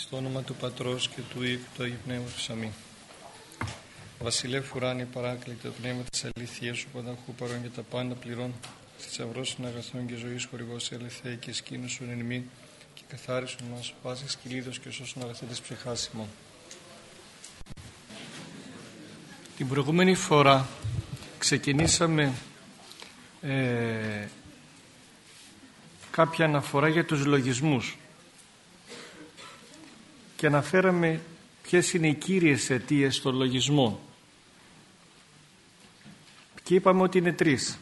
Στο όνομα του Πατρός και του Υιού και του Αγίου Πνεύματος. Αμήν. Βασιλεύ ουράνιε παράκλητε, το πνεύμα της αληθείας σου πανταχού παρών για τα πάντα πληρών, θησαυρός των αγαθών και ζωής χορηγός ελευθέ και σκήνωσον εν ημί και καθάρισον μας πάσης κυλίδος και σώσον αγαθέτες ψυχάς ημών. Την προηγούμενη φορά ξεκινήσαμε κάποια αναφορά για τους λογισμούς και αναφέραμε ποιες είναι οι κύριες αιτίες των λογισμών και είπαμε ότι είναι τρεις.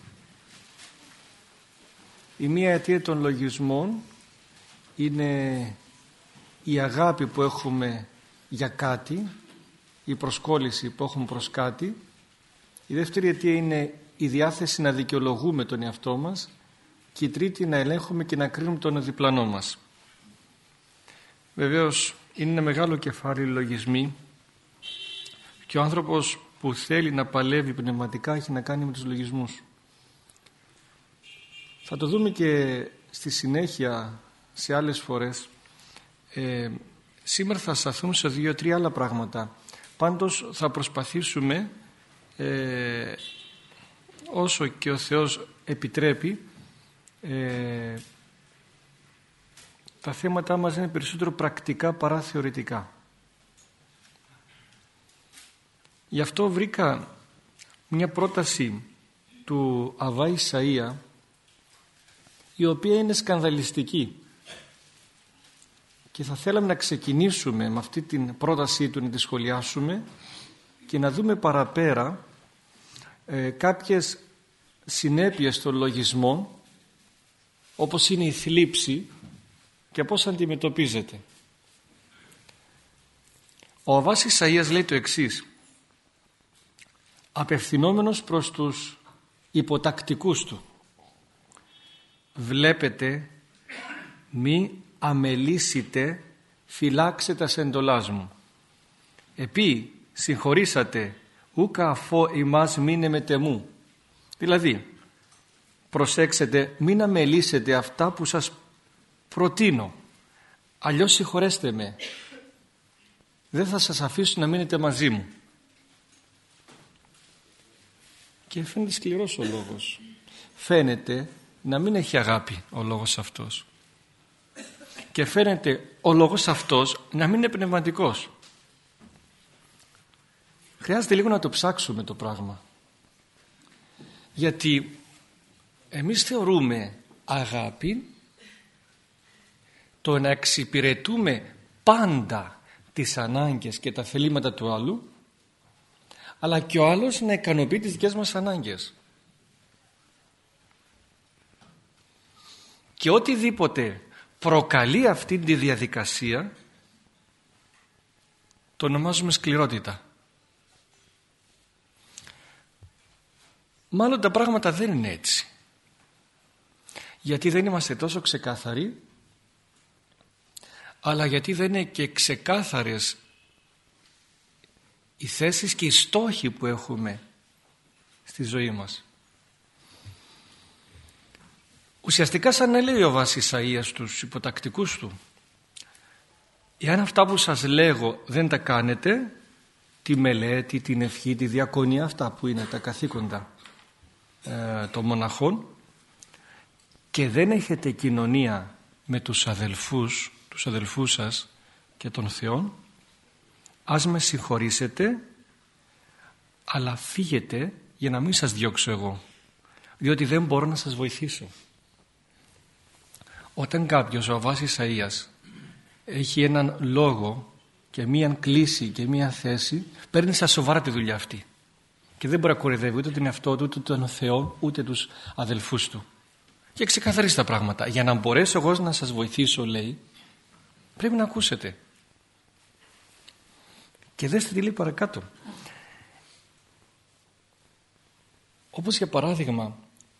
Η μία αιτία των λογισμών είναι η αγάπη που έχουμε για κάτι, η προσκόλληση που έχουμε προς κάτι. Η δεύτερη αιτία είναι η διάθεση να δικαιολογούμε τον εαυτό μας και η τρίτη να ελέγχουμε και να κρίνουμε τον διπλανό μας. Βεβαίως είναι ένα μεγάλο κεφάλαιο λογισμοί και ο άνθρωπος που θέλει να παλεύει πνευματικά έχει να κάνει με τους λογισμούς. Θα το δούμε και στη συνέχεια σε άλλες φορές. Σήμερα θα σταθούμε σε 2-3 άλλα πράγματα. Πάντως θα προσπαθήσουμε όσο και ο Θεός επιτρέπει τα θέματα μας είναι περισσότερο πρακτικά παρά θεωρητικά. Γι' αυτό βρήκα μια πρόταση του Αββά Ισαΐα η οποία είναι σκανδαλιστική και θα θέλαμε να ξεκινήσουμε με αυτή την πρότασή του, να τη σχολιάσουμε και να δούμε παραπέρα κάποιες συνέπειες των λογισμών, όπως είναι η θλίψη και πώς αντιμετωπίζεται. Ο Αββάς Ισαΐας λέει το εξής: απευθυνόμενος προς τους υποτακτικούς του, βλέπετε μη αμελήσετε φυλάξετε τας εντολάς μου, επί συγχωρήσατε ούκα αφώ ημάς μείνε μετεμού. Δηλαδή προσέξτε, μην αμελήσετε αυτά που σας προτείνω, αλλιώς συγχωρέστε με, δεν θα σας αφήσω να μείνετε μαζί μου. Και φαίνεται σκληρός ο λόγος, φαίνεται να μην έχει αγάπη ο λόγος αυτός και φαίνεται ο λόγος αυτός να μην είναι πνευματικός. Χρειάζεται λίγο να το ψάξουμε το πράγμα, γιατί εμείς θεωρούμε αγάπη το να εξυπηρετούμε πάντα τις ανάγκες και τα θελήματα του άλλου, αλλά και ο άλλος να ικανοποιεί τις δικές μας ανάγκες. Και οτιδήποτε προκαλεί αυτή τη διαδικασία το ονομάζουμε σκληρότητα. Μάλλον τα πράγματα δεν είναι έτσι, γιατί δεν είμαστε τόσο ξεκάθαροι, αλλά γιατί δεν είναι και ξεκάθαρες οι θέσεις και οι στόχοι που έχουμε στη ζωή μας. Ουσιαστικά σαν να λέει ο Αββάς Ισαΐας στους υποτακτικούς του: εάν αυτά που σας λέγω δεν τα κάνετε, τη μελέτη, την ευχή, τη διακονία, αυτά που είναι τα καθήκοντα των μοναχών, και δεν έχετε κοινωνία με τους αδελφούς σας και των Θεών, ας με συγχωρήσετε, αλλά φύγετε για να μην σας διώξω εγώ, διότι δεν μπορώ να σας βοηθήσω. Όταν κάποιος, ο Αββάς Ισαΐας, έχει έναν λόγο και μίαν κλίση και μίαν θέση, παίρνει στα σοβαρά τη δουλειά αυτή και δεν μπορεί να κοροϊδεύει ούτε τον εαυτό του, ούτε τον Θεό, ούτε τους αδελφούς του, και ξεκαθαρίσει τα πράγματα. Για να μπορέσω εγώ να σας βοηθήσω, λέει, πρέπει να ακούσετε. Και δέστε τι λέει παρακάτω. Όπως για παράδειγμα,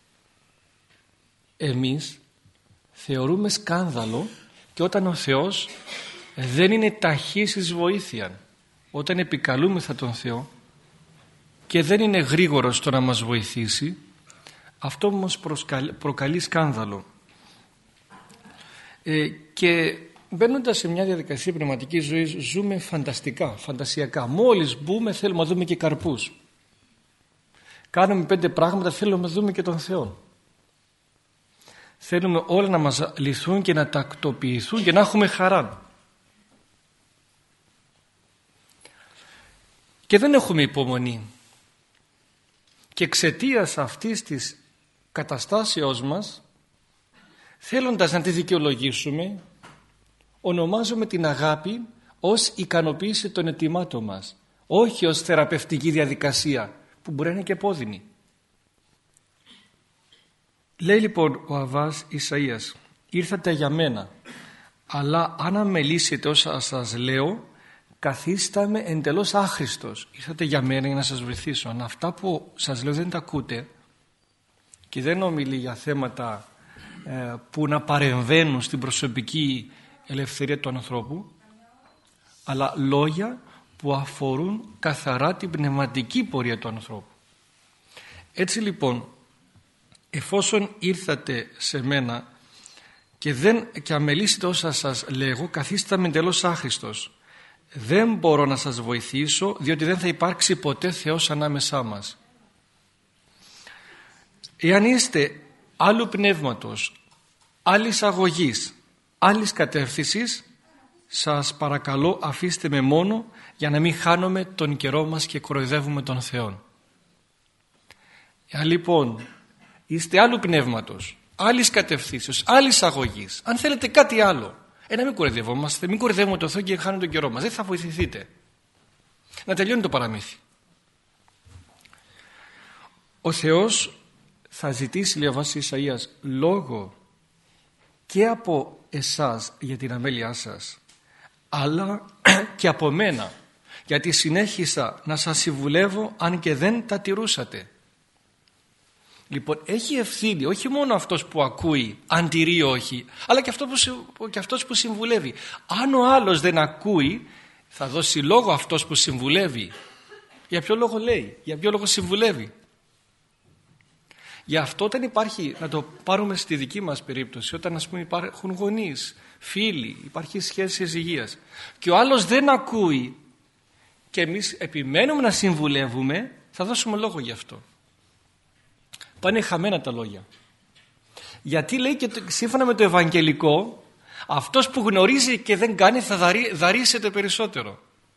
εμείς θεωρούμε σκάνδαλο και όταν ο Θεός δεν είναι ταχύς εις βοήθεια, όταν επικαλούμεθα τον Θεό και δεν είναι γρήγορος στο να μας βοηθήσει, αυτό μας προκαλεί σκάνδαλο. Και μπαίνοντας σε μια διαδικασία πνευματικής ζωής ζούμε φαντασιακά. Μόλις μπούμε θέλουμε να δούμε και καρπούς. Κάνουμε 5 πράγματα, θέλουμε να δούμε και τον Θεό. Θέλουμε όλα να μας λυθούν και να τακτοποιηθούν και να έχουμε χαρά. Και δεν έχουμε υπομονή. Και εξαιτίας αυτής της καταστάσεως μας, θέλοντας να τη δικαιολογήσουμε, ονομάζουμε την αγάπη ως ικανοποίηση των αιτημάτων μας, όχι ως θεραπευτική διαδικασία που μπορεί να είναι και επώδυνη. Λέει λοιπόν ο Αββάς Ισαΐας, ήρθατε για μένα, αλλά αν αμελήσετε όσα σας λέω, καθίσταμαι εντελώς άχρηστος. Ήρθατε για μένα για να σας βοηθήσω. Αν αυτά που σας λέω δεν τα ακούτε, και δεν ομιλεί για θέματα που να παρεμβαίνουν στην προσωπική ελευθερία του ανθρώπου, αλλά λόγια που αφορούν καθαρά την πνευματική πορεία του ανθρώπου. Έτσι λοιπόν, εφόσον ήρθατε σε μένα και αμελήσετε όσα σας λέγω, καθίσταμαι εντελώς άχρηστος. Δεν μπορώ να σας βοηθήσω, διότι δεν θα υπάρξει ποτέ Θεός ανάμεσά μας. Εάν είστε άλλου πνεύματος, άλλης αγωγής, άλλης κατεύθυνσης, σας παρακαλώ αφήστε με μόνο για να μην χάνουμε τον καιρό μας και κοροϊδεύουμε τον Θεό. Εάν λοιπόν είστε άλλου πνεύματος, άλλης κατευθύνσεως, άλλης αγωγής, αν θέλετε κάτι άλλο, να μην κοροϊδευόμαστε, μην κοροϊδεύουμε τον Θεό και χάνουμε τον καιρό μας, δεν θα βοηθηθείτε. Να τελειώνει το παραμύθι. Ο Θεός θα ζητήσει, λέει ο Αββάς Ισαΐας, λόγο και από εσάς για την αμέλειά σας, αλλά και από μένα, γιατί συνέχισα να σας συμβουλεύω αν και δεν τα τηρούσατε. Λοιπόν, έχει ευθύνη όχι μόνο αυτός που ακούει, αν τηρεί ή όχι, αλλά και αυτός που συμβουλεύει. Αν ο άλλος δεν ακούει, θα δώσει λόγο αυτός που συμβουλεύει. Για ποιο λόγο λέει, για ποιο λόγο συμβουλεύει. Γι' αυτό όταν υπάρχει, να το πάρουμε στη δική μας περίπτωση, όταν ας πούμε υπάρχουν γονείς, φίλοι, υπάρχει σχέση υγείας και ο άλλος δεν ακούει και εμείς επιμένουμε να συμβουλεύουμε, θα δώσουμε λόγο γι' αυτό. Πάνε χαμένα τα λόγια. Γιατί λέει και σύμφωνα με το Ευαγγελικό, αυτός που γνωρίζει και δεν κάνει θα δαρίσεται περισσότερο.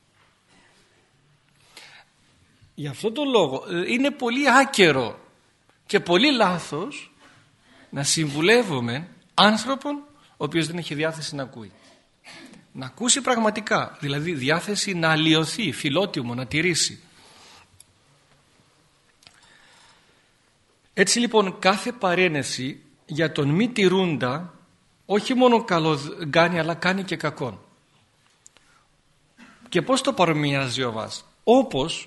Γι' αυτό το λόγο είναι πολύ άκερο και πολύ λάθος να συμβουλεύουμε άνθρωπον ο οποίος δεν έχει διάθεση να ακούει. Να ακούσει πραγματικά, δηλαδή διάθεση να αλλοιωθεί, φιλότιμο, να τηρήσει. Έτσι λοιπόν κάθε παρένεση για τον μη τηρούντα όχι μόνο καλό κάνει αλλά κάνει και κακόν. Και πώς το παρομοιάζει ο Αββάς? Όπως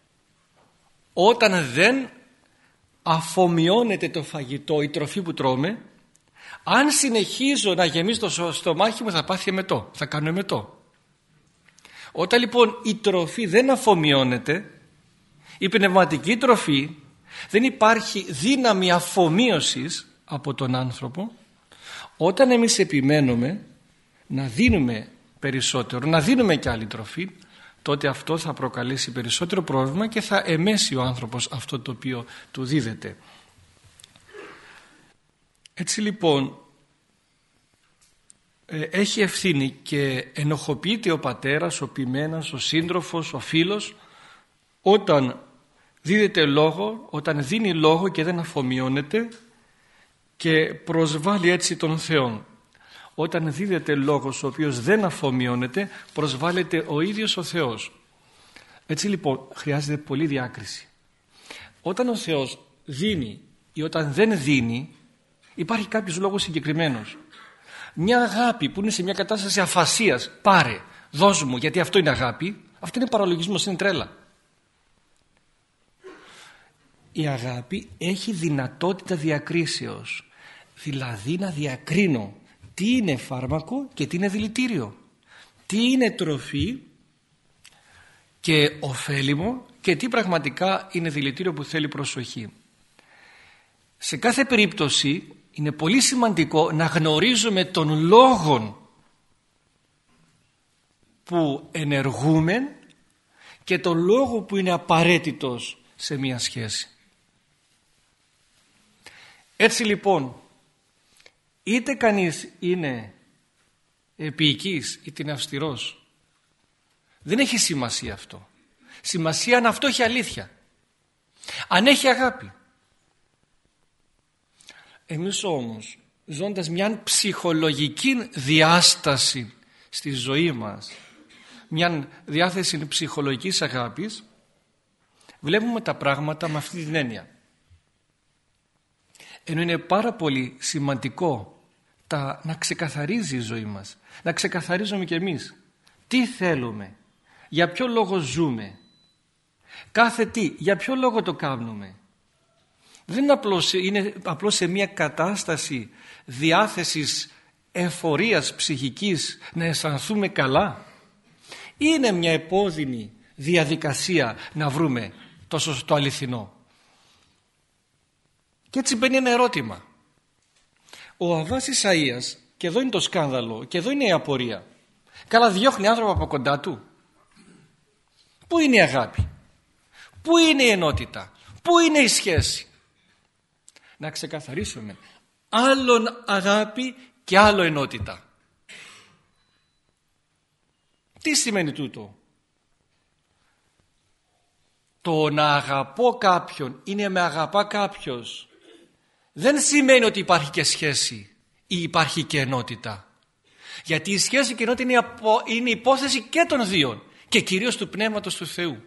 όταν δεν αφομοιώνεται το φαγητό, η τροφή που τρώμε, αν συνεχίζω να γεμίσω το στομάχι μου θα πάθει εμετό, θα κάνω εμετό. Όταν λοιπόν η τροφή δεν αφομοιώνεται, η πνευματική τροφή, δεν υπάρχει δύναμη αφομοίωσης από τον άνθρωπο, όταν εμείς επιμένουμε να δίνουμε περισσότερο, να δίνουμε και άλλη τροφή, τότε αυτό θα προκαλέσει περισσότερο πρόβλημα και θα εμέσει ο άνθρωπος αυτό το οποίο του δίδεται. Έτσι λοιπόν έχει ευθύνη και ενοχοποιείται ο πατέρας, ο ποιμένας, ο σύντροφος, ο φίλος όταν δίδεται λόγο, όταν δίνει λόγο και δεν αφομοιώνεται και προσβάλλει έτσι τον Θεό. Όταν δίδεται λόγος ο οποίος δεν αφομοιώνεται, προσβάλλεται ο ίδιος ο Θεός. Έτσι λοιπόν χρειάζεται πολλή διάκριση. Όταν ο Θεός δίνει ή όταν δεν δίνει, υπάρχει κάποιος λόγος συγκεκριμένος. Μια αγάπη που είναι σε μια κατάσταση αφασίας, πάρε, δώσ' μου, γιατί αυτό είναι αγάπη, αυτό είναι παραλογισμός, είναι τρέλα. Η αγάπη έχει δυνατότητα διακρίσεως, δηλαδή να διακρίνω τι είναι φάρμακο και τι είναι δηλητήριο, τι είναι τροφή και ωφέλιμο και τι πραγματικά είναι δηλητήριο που θέλει προσοχή. Σε κάθε περίπτωση είναι πολύ σημαντικό να γνωρίζουμε τον λόγο που ενεργούμε και τον λόγο που είναι απαραίτητος σε μία σχέση. Έτσι λοιπόν, είτε κανείς είναι επίοικης είτε είναι αυστηρός, δεν έχει σημασία αυτό. Σημασία αν αυτό έχει αλήθεια, αν έχει αγάπη. Εμείς όμως, ζώντας μια ψυχολογική διάσταση στη ζωή μας, μια διάθεση ψυχολογικής αγάπης, βλέπουμε τα πράγματα με αυτή την έννοια. Ενώ είναι πάρα πολύ σημαντικό να ξεκαθαρίζει η ζωή μας, να ξεκαθαρίζουμε κι εμείς τι θέλουμε, για ποιο λόγο ζούμε, κάθε τι, για ποιο λόγο το κάνουμε. Δεν είναι απλώς σε μια κατάσταση διάθεσης εφορίας ψυχικής να αισθανθούμε καλά. Είναι μια επώδυνη διαδικασία να βρούμε το αληθινό. Και έτσι μπαίνει ένα ερώτημα. Ο Αββάς Ισαΐας, και εδώ είναι το σκάνδαλο, και εδώ είναι η απορία. Καλά, διώχνει άνθρωπο από κοντά του. Πού είναι η αγάπη? Πού είναι η ενότητα? Πού είναι η σχέση? Να ξεκαθαρίσουμε. Άλλον αγάπη και άλλο ενότητα. Τι σημαίνει τούτο? Το να αγαπώ κάποιον είναι με αγαπά κάποιος δεν σημαίνει ότι υπάρχει και σχέση ή υπάρχει και ενότητα. Γιατί η σχέση και η ενότητα είναι υπόθεση και των δύο και κυρίως του Πνεύματος του Θεού.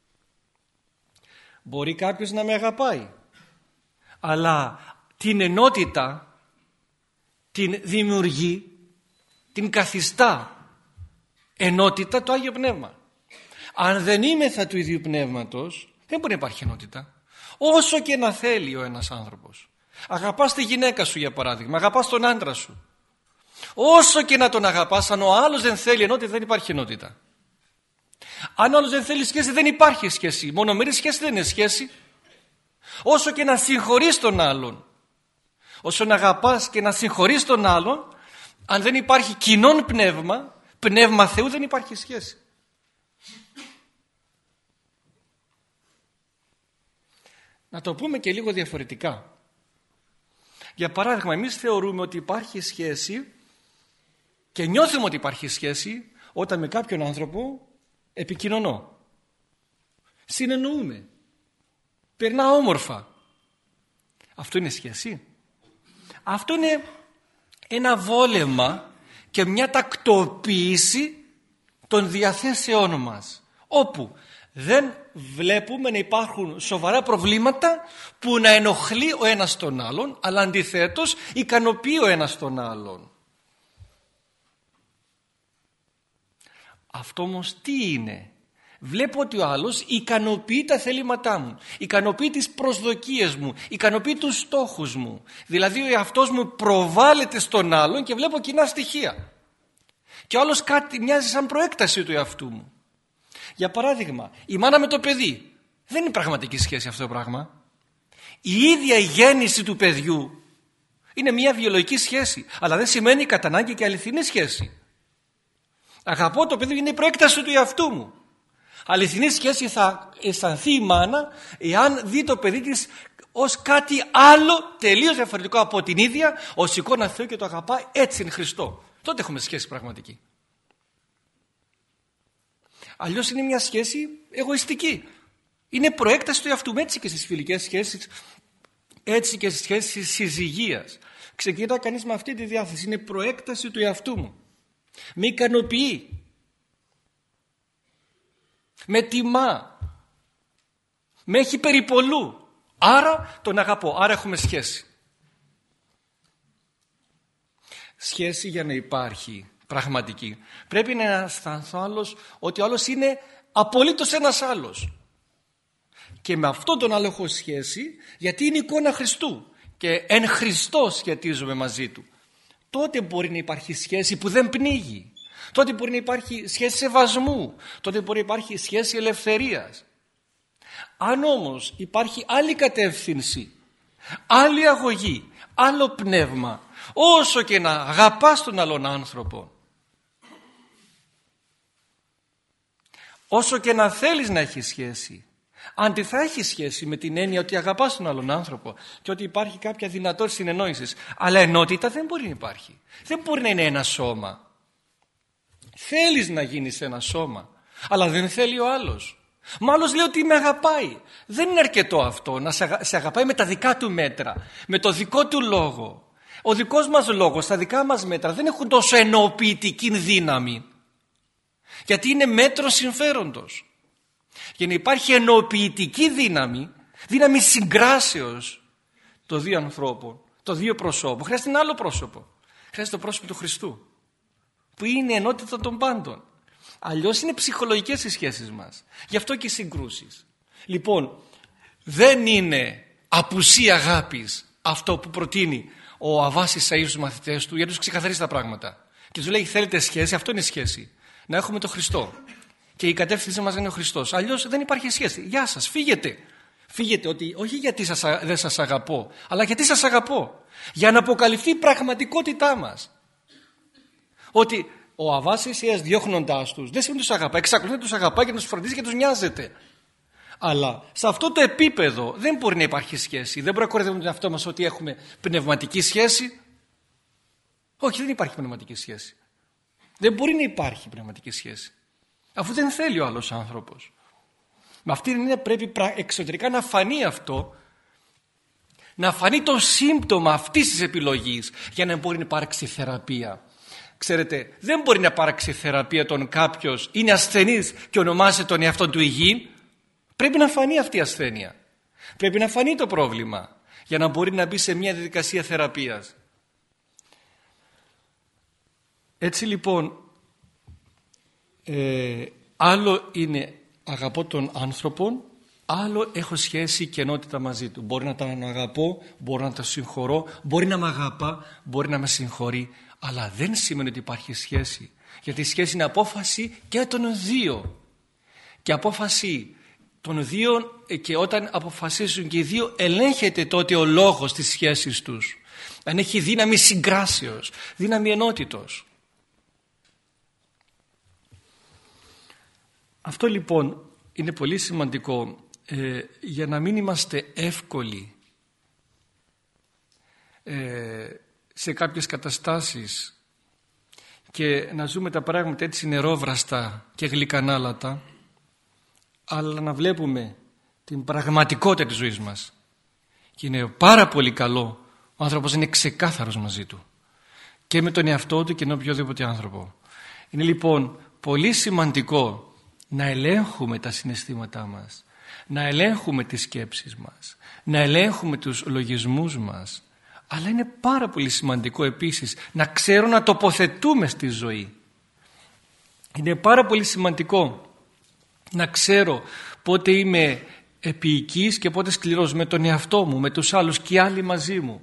Μπορεί κάποιος να με αγαπάει, αλλά την ενότητα την δημιουργεί, την καθιστά ενότητα το Άγιο Πνεύμα. Αν δεν είμεθα του ίδιου Πνεύματος, δεν μπορεί να υπάρχει ενότητα. Όσο και να θέλει ο ένας άνθρωπος. Αγαπάς τη γυναίκα σου, για παράδειγμα, αγαπάς τον άντρα σου. Όσο και να τον αγαπάς, αν ο άλλος δεν θέλει ενότητα, δεν υπάρχει ενότητα. Αν ο άλλος δεν θέλει σχέση, δεν υπάρχει σχέση. Μονομερή σχέση δεν είναι σχέση. Όσο και να συγχωρείς τον άλλον, όσο να αγαπάς και να συγχωρείς τον άλλον, αν δεν υπάρχει κοινόν πνεύμα, πνεύμα Θεού, δεν υπάρχει σχέση. Να το πούμε και λίγο διαφορετικά. Για παράδειγμα, εμείς θεωρούμε ότι υπάρχει σχέση και νιώθουμε ότι υπάρχει σχέση όταν με κάποιον άνθρωπο επικοινωνώ. Συνεννοούμε. Περνά όμορφα. Αυτό είναι σχέση? Αυτό είναι ένα βόλεμα και μια τακτοποίηση των διαθέσεών μας, όπου δεν βλέπουμε να υπάρχουν σοβαρά προβλήματα που να ενοχλεί ο ένας τον άλλον, αλλά αντιθέτως ικανοποιεί ο ένας τον άλλον. Αυτό όμως τι είναι? Βλέπω ότι ο άλλος ικανοποιεί τα θέληματά μου, ικανοποιεί τις προσδοκίες μου, ικανοποιεί τους στόχους μου. Δηλαδή ο εαυτός μου προβάλλεται στον άλλον και βλέπω κοινά στοιχεία. Και ο άλλος κάτι μοιάζει σαν προέκταση του εαυτού μου. Για παράδειγμα, η μάνα με το παιδί. Δεν είναι πραγματική σχέση αυτό το πράγμα. Η ίδια η γέννηση του παιδιού είναι μια βιολογική σχέση, αλλά δεν σημαίνει κατά ανάγκη και αληθινή σχέση. Αγαπώ το παιδί, είναι η προέκταση του εαυτού μου. Αληθινή σχέση θα αισθανθεί η μάνα εάν δει το παιδί της ως κάτι άλλο τελείως διαφορετικό από την ίδια, ως εικόνα Θεού και το αγαπάει, έτσι είναι Χριστό. Τότε έχουμε σχέση πραγματική. Αλλιώς είναι μια σχέση εγωιστική. Είναι προέκταση του εαυτού μου, έτσι και στις φιλικές σχέσεις, έτσι και στις σχέσεις συζυγίας. Ξεκινά κανείς με αυτή τη διάθεση, είναι προέκταση του εαυτού μου. Με ικανοποιεί. Με τιμά. Με έχει περιπολού. Άρα τον αγαπώ. Άρα έχουμε σχέση. Σχέση για να υπάρχει πραγματική. Πρέπει να αισθανθώ άλλος ότι ο άλλος είναι απολύτως ένας άλλος. Και με αυτόν τον άλλο έχω σχέση γιατί είναι εικόνα Χριστού. Και εν Χριστώ σχετίζομαι μαζί του. Τότε μπορεί να υπάρχει σχέση που δεν πνίγει. Τότε μπορεί να υπάρχει σχέση σεβασμού. Τότε μπορεί να υπάρχει σχέση ελευθερίας. Αν όμως υπάρχει άλλη κατεύθυνση, άλλη αγωγή, άλλο πνεύμα, όσο και να αγαπάς τον άλλον άνθρωπο, όσο και να θέλεις να έχεις σχέση, αν θα έχεις σχέση με την έννοια ότι αγαπάς τον άλλον άνθρωπο και ότι υπάρχει κάποια δυνατότητα συνεννόησης, αλλά ενότητα δεν μπορεί να υπάρχει. Δεν μπορεί να είναι ένα σώμα. Θέλεις να γίνεις ένα σώμα, αλλά δεν θέλει ο άλλος. Μα άλλος λέει ότι με αγαπάει. Δεν είναι αρκετό αυτό, να σε αγαπάει με τα δικά του μέτρα, με το δικό του λόγο. Ο δικός μας λόγος, τα δικά μας μέτρα δεν έχουν τόσο ενοποιητική δύναμη, γιατί είναι μέτρο συμφέροντος. Για να υπάρχει ενοποιητική δύναμη, δύναμη συγκράσεως των δύο ανθρώπων, των δύο προσώπων, χρειάζεται ένα άλλο πρόσωπο. Χρειάζεται το πρόσωπο του Χριστού, που είναι η ενότητα των πάντων. Αλλιώς είναι ψυχολογικές οι σχέσεις μας. Γι' αυτό και οι συγκρούσεις. Λοιπόν, δεν είναι απουσία αγάπης αυτό που προτείνει ο Αβάσης Σαΐς στους μαθητές του, για να τους ξεκαθαρίσει τα πράγματα. Και τους λέει: θέλετε σχέση? Αυτό είναι σχέση. Να έχουμε τον Χριστό. Και η κατεύθυνση μας είναι ο Χριστός. Αλλιώς δεν υπάρχει σχέση. Γεια σας, φύγετε. Φύγετε, ότι όχι γιατί δεν σας αγαπώ, αλλά γιατί σας αγαπώ. Για να αποκαλυφθεί η πραγματικότητά μας. Ότι ο Αβάσης Σαΐς διώχνοντάς τους δεν σημαίνει τους αγαπάει. Εξακολουθεί να τους αγαπάει και να τους φροντίζει και τους νοιάζεται. Αλλά σε αυτό το επίπεδο δεν μπορεί να υπάρχει σχέση. Δεν μπορεί να κοροϊδεύουμε τον εαυτό μας ότι έχουμε πνευματική σχέση. Όχι, δεν υπάρχει πνευματική σχέση. Δεν μπορεί να υπάρχει πνευματική σχέση, αφού δεν θέλει ο άλλος άνθρωπος. Με αυτή την έννοια πρέπει εξωτερικά να φανεί αυτό, να φανεί το σύμπτωμα αυτής της επιλογής, για να μπορεί να υπάρξει θεραπεία. Ξέρετε, δεν μπορεί να υπάρξει θεραπεία όταν κάποιος είναι ασθενής και ονομάζεται τον εαυτό του υγιή. Πρέπει να φανεί αυτή η ασθένεια. Πρέπει να φανεί το πρόβλημα για να μπορεί να μπει σε μια διαδικασία θεραπείας. Έτσι λοιπόν, άλλο είναι αγαπώ τον άνθρωπο, άλλο έχω σχέση και ενότητα μαζί του. Μπορεί να τον αγαπώ, μπορεί να τον συγχωρώ, μπορεί να με αγαπά, μπορεί να με συγχωρεί, αλλά δεν σημαίνει ότι υπάρχει σχέση. Γιατί η σχέση είναι απόφαση και των δύο. Και απόφαση των δύο, και όταν αποφασίσουν και οι δύο, ελέγχεται τότε ο λόγος της σχέσης τους. Αν έχει δύναμη συγκράσεως, δύναμη ενότητος. Αυτό λοιπόν είναι πολύ σημαντικό, για να μην είμαστε εύκολοι σε κάποιες καταστάσεις και να ζούμε τα πράγματα έτσι νερόβραστα και γλυκανάλατα, αλλά να βλέπουμε την πραγματικότητα της ζωής μας. Και είναι πάρα πολύ καλό ο άνθρωπος είναι ξεκάθαρος μαζί του και με τον εαυτό του και με οποιοδήποτε άνθρωπο. Είναι λοιπόν πολύ σημαντικό να ελέγχουμε τα συναισθήματά μας, να ελέγχουμε τις σκέψεις μας, να ελέγχουμε τους λογισμούς μας, αλλά είναι πάρα πολύ σημαντικό επίσης να ξέρουμε να τοποθετούμε στη ζωή. Είναι πάρα πολύ σημαντικό να ξέρω πότε είμαι επίοικης και πότε σκληρός με τον εαυτό μου, με τους άλλους και οι άλλοι μαζί μου,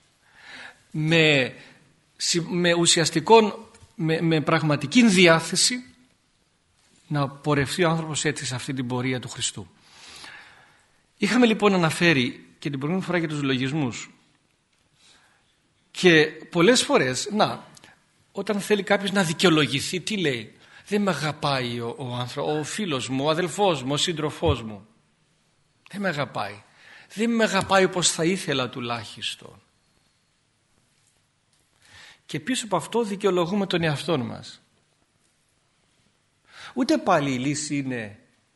με πραγματική διάθεση να πορευτεί ο άνθρωπος έτσι σε αυτή την πορεία του Χριστού. Είχαμε λοιπόν αναφέρει και την προηγούμενη φορά για τους λογισμούς, και πολλές φορές όταν θέλει κάποιος να δικαιολογηθεί, τι λέει? Δεν με αγαπάει ο φίλος μου, ο αδελφός μου, ο σύντροφός μου. Δεν με αγαπάει. Δεν με αγαπάει όπως θα ήθελα τουλάχιστον. Και πίσω από αυτό δικαιολογούμε τον εαυτό μας. Ούτε πάλι η λύση είναι,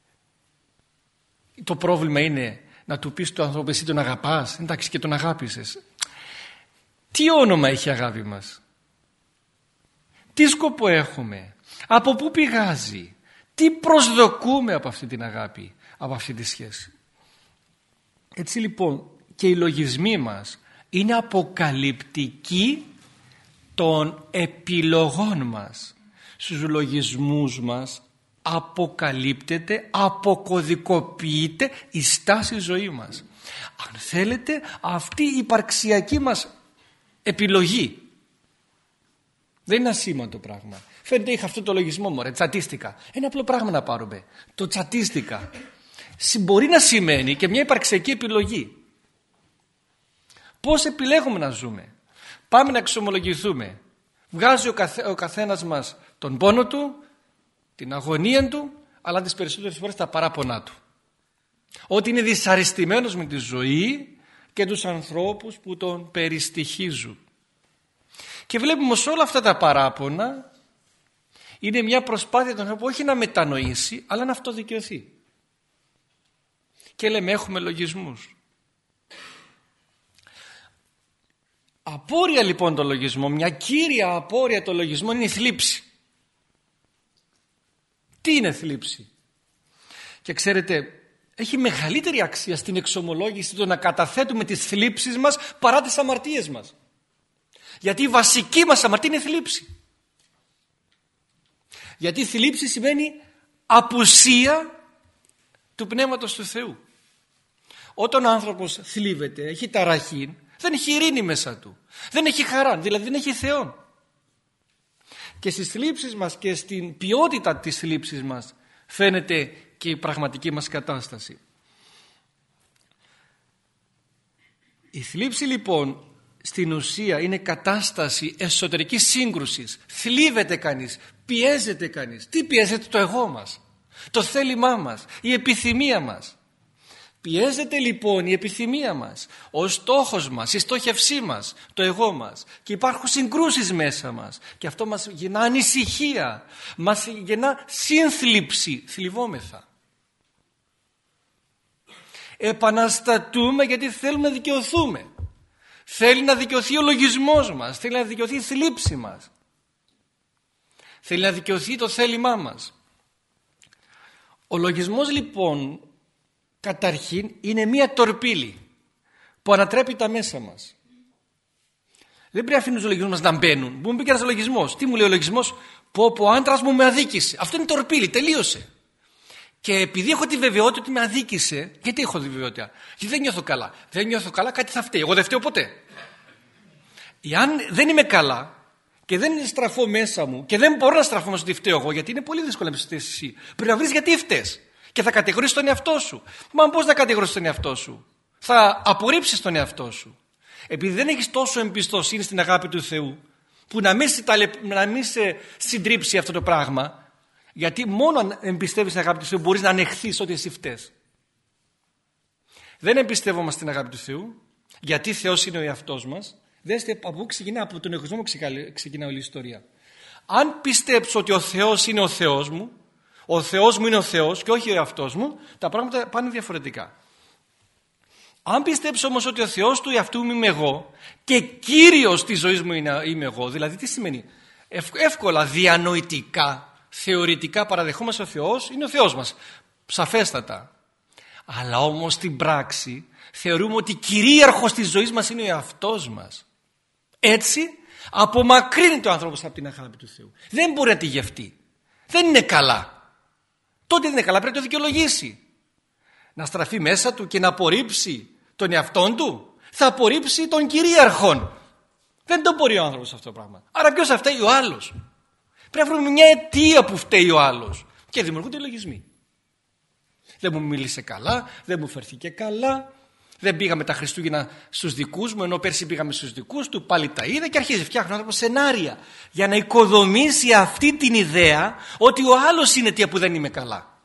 το πρόβλημα είναι να του πεις τον άνθρωπο εσύ τον αγαπάς, εντάξει και τον αγάπησες. Τι όνομα έχει η αγάπη μας? Τι σκοπό έχουμε? Από πού πηγάζει? Τι προσδοκούμε από αυτή την αγάπη, από αυτή τη σχέση? Έτσι λοιπόν και οι λογισμοί μας είναι αποκαλυπτικοί των επιλογών μας. Στους λογισμούς μας αποκαλύπτεται, αποκωδικοποιείται η στάση ζωή μας. Αν θέλετε, αυτή η υπαρξιακή μας επιλογή δεν είναι ασήμαντο πράγμα. Φαίνεται είχα αυτό το λογισμό μωρέ, τσατίστηκα. Ένα απλό πράγμα να πάρουμε, το τσατίστηκα. Μπορεί να σημαίνει και μια υπαρξιακή επιλογή. Πώς επιλέγουμε να ζούμε? Πάμε να εξομολογηθούμε. Βγάζει ο καθένας μας τον πόνο του, την αγωνία του, αλλά τις περισσότερες φορές τα παράπονά του. Ότι είναι δυσαρεστημένος με τη ζωή και τους ανθρώπους που τον περιστοιχίζουν. Και βλέπουμε σε όλα αυτά τα παράπονα είναι μια προσπάθεια του ανθρώπου όχι να μετανοήσει, αλλά να αυτοδικαιωθεί. Και λέμε έχουμε λογισμούς. Απόρρια λοιπόν των λογισμών, μια κύρια απόρρια των λογισμών είναι η θλίψη. Τι είναι θλίψη? Και ξέρετε, έχει μεγαλύτερη αξία στην εξομολόγηση το να καταθέτουμε τις θλίψεις μας παρά τις αμαρτίες μας. Γιατί η βασική μας αμαρτία είναι θλίψη. Γιατί η θλίψη σημαίνει απουσία του Πνεύματος του Θεού. Όταν ο άνθρωπος θλίβεται, έχει ταραχή, δεν έχει ειρήνη μέσα του. Δεν έχει χαρά, δηλαδή δεν έχει Θεό. Και στις θλίψεις μας και στην ποιότητα της θλίψης μας φαίνεται και η πραγματική μας κατάσταση. Η θλίψη λοιπόν στην ουσία είναι κατάσταση εσωτερικής σύγκρουσης. Θλίβεται κανείς, πιέζεται κανείς. Τι πιέζεται? Το εγώ μας, το θέλημά μας, η επιθυμία μας. Πιέζεται λοιπόν η επιθυμία μας, ο στόχος μας, η στόχευσή μας, το εγώ μας. Και υπάρχουν συγκρούσεις μέσα μας. Και αυτό μας γεννά ανησυχία, μας γεννά σύνθλιψη, θλιβόμεθα. Επαναστατούμε γιατί θέλουμε να δικαιωθούμε. Θέλει να δικαιωθεί ο λογισμός μας, θέλει να δικαιωθεί η θλίψη μας. Θέλει να δικαιωθεί το θέλημά μας. Ο λογισμός λοιπόν καταρχήν είναι μία τορπίλη που ανατρέπει τα μέσα μας. Δεν πρέπει να αφήνουν τους λογισμούς μας να μπαίνουν. Μου μπήκε ένας λογισμός. Τι μου λέει ο λογισμός? Πω ο άντρας μου με αδίκησε. Αυτό είναι τορπίλη, τελείωσε. Και επειδή έχω τη βεβαιότητα ότι με αδίκησε, γιατί έχω τη βεβαιότητα? Γιατί δεν νιώθω καλά. Δεν νιώθω καλά, κάτι θα φταίει. Εγώ δεν φταίω ποτέ. Εάν δεν είμαι καλά και δεν στραφώ μέσα μου και δεν μπορώ να στραφώ μέσα ότι φταίω εγώ, γιατί είναι πολύ δύσκολο να πιστεύεις εσύ. Πρέπει να βρεις γιατί φταίς. Και θα κατηγορήσεις τον εαυτό σου. Μα πώς να κατηγορήσεις τον εαυτό σου? Θα απορρίψεις τον εαυτό σου. Επειδή δεν έχεις τόσο εμπιστοσύνη στην αγάπη του Θεού, που να μην σε συντρίψει αυτό το πράγμα. Γιατί μόνο αν εμπιστεύεις την αγάπη του Θεού μπορείς να ανεχθείς ότι εσύ φταίς. Δεν εμπιστεύομαστε την αγάπη του Θεού, γιατί Θεός είναι ο εαυτός μας. Δέστε από πού ξεκινά, από τον εγωισμό ξεκινά όλη η ιστορία. Αν πιστέψω ότι ο Θεός είναι ο Θεός μου, ο Θεός μου είναι ο Θεός και όχι ο εαυτός μου, τα πράγματα πάνε διαφορετικά. Αν πιστέψω όμως ότι ο Θεός του εαυτού μου είμαι εγώ και Κύριος της ζωής μου είμαι εγώ, δηλαδή τι σημαίνει? Εύκολα, διανοητικά, θεωρητικά παραδεχόμαστε ο Θεός είναι ο Θεός μας, σαφέστατα. Αλλά όμως στην πράξη θεωρούμε ότι κυρίαρχος της ζωής μας είναι ο εαυτός μας. Έτσι απομακρύνεται ο άνθρωπος από την αγάπη του Θεού. Δεν μπορεί να τη γευτεί. Δεν είναι καλά. Τότε δεν είναι καλά, πρέπει να το δικαιολογήσει. Να στραφεί μέσα του και να απορρίψει τον εαυτόν του. Θα απορρίψει τον κυρίαρχον. Δεν το μπορεί ο άνθρωπος αυτό το πράγμα. Άρα ποιος θα φταίει? Ο άλλος. Πρέπει να βρούμε μια αιτία που φταίει ο άλλος. Και δημιουργούνται λογισμοί. Δεν μου μίλησε καλά, δεν μου φερθήκε καλά, δεν πήγαμε τα Χριστούγεννα στους δικούς μου, ενώ πέρσι πήγαμε στους δικούς του, πάλι τα είδα, και αρχίζει φτιάχνει ο άνθρωπος σενάρια για να οικοδομήσει αυτή την ιδέα ότι ο άλλος είναι αιτία που δεν είμαι καλά.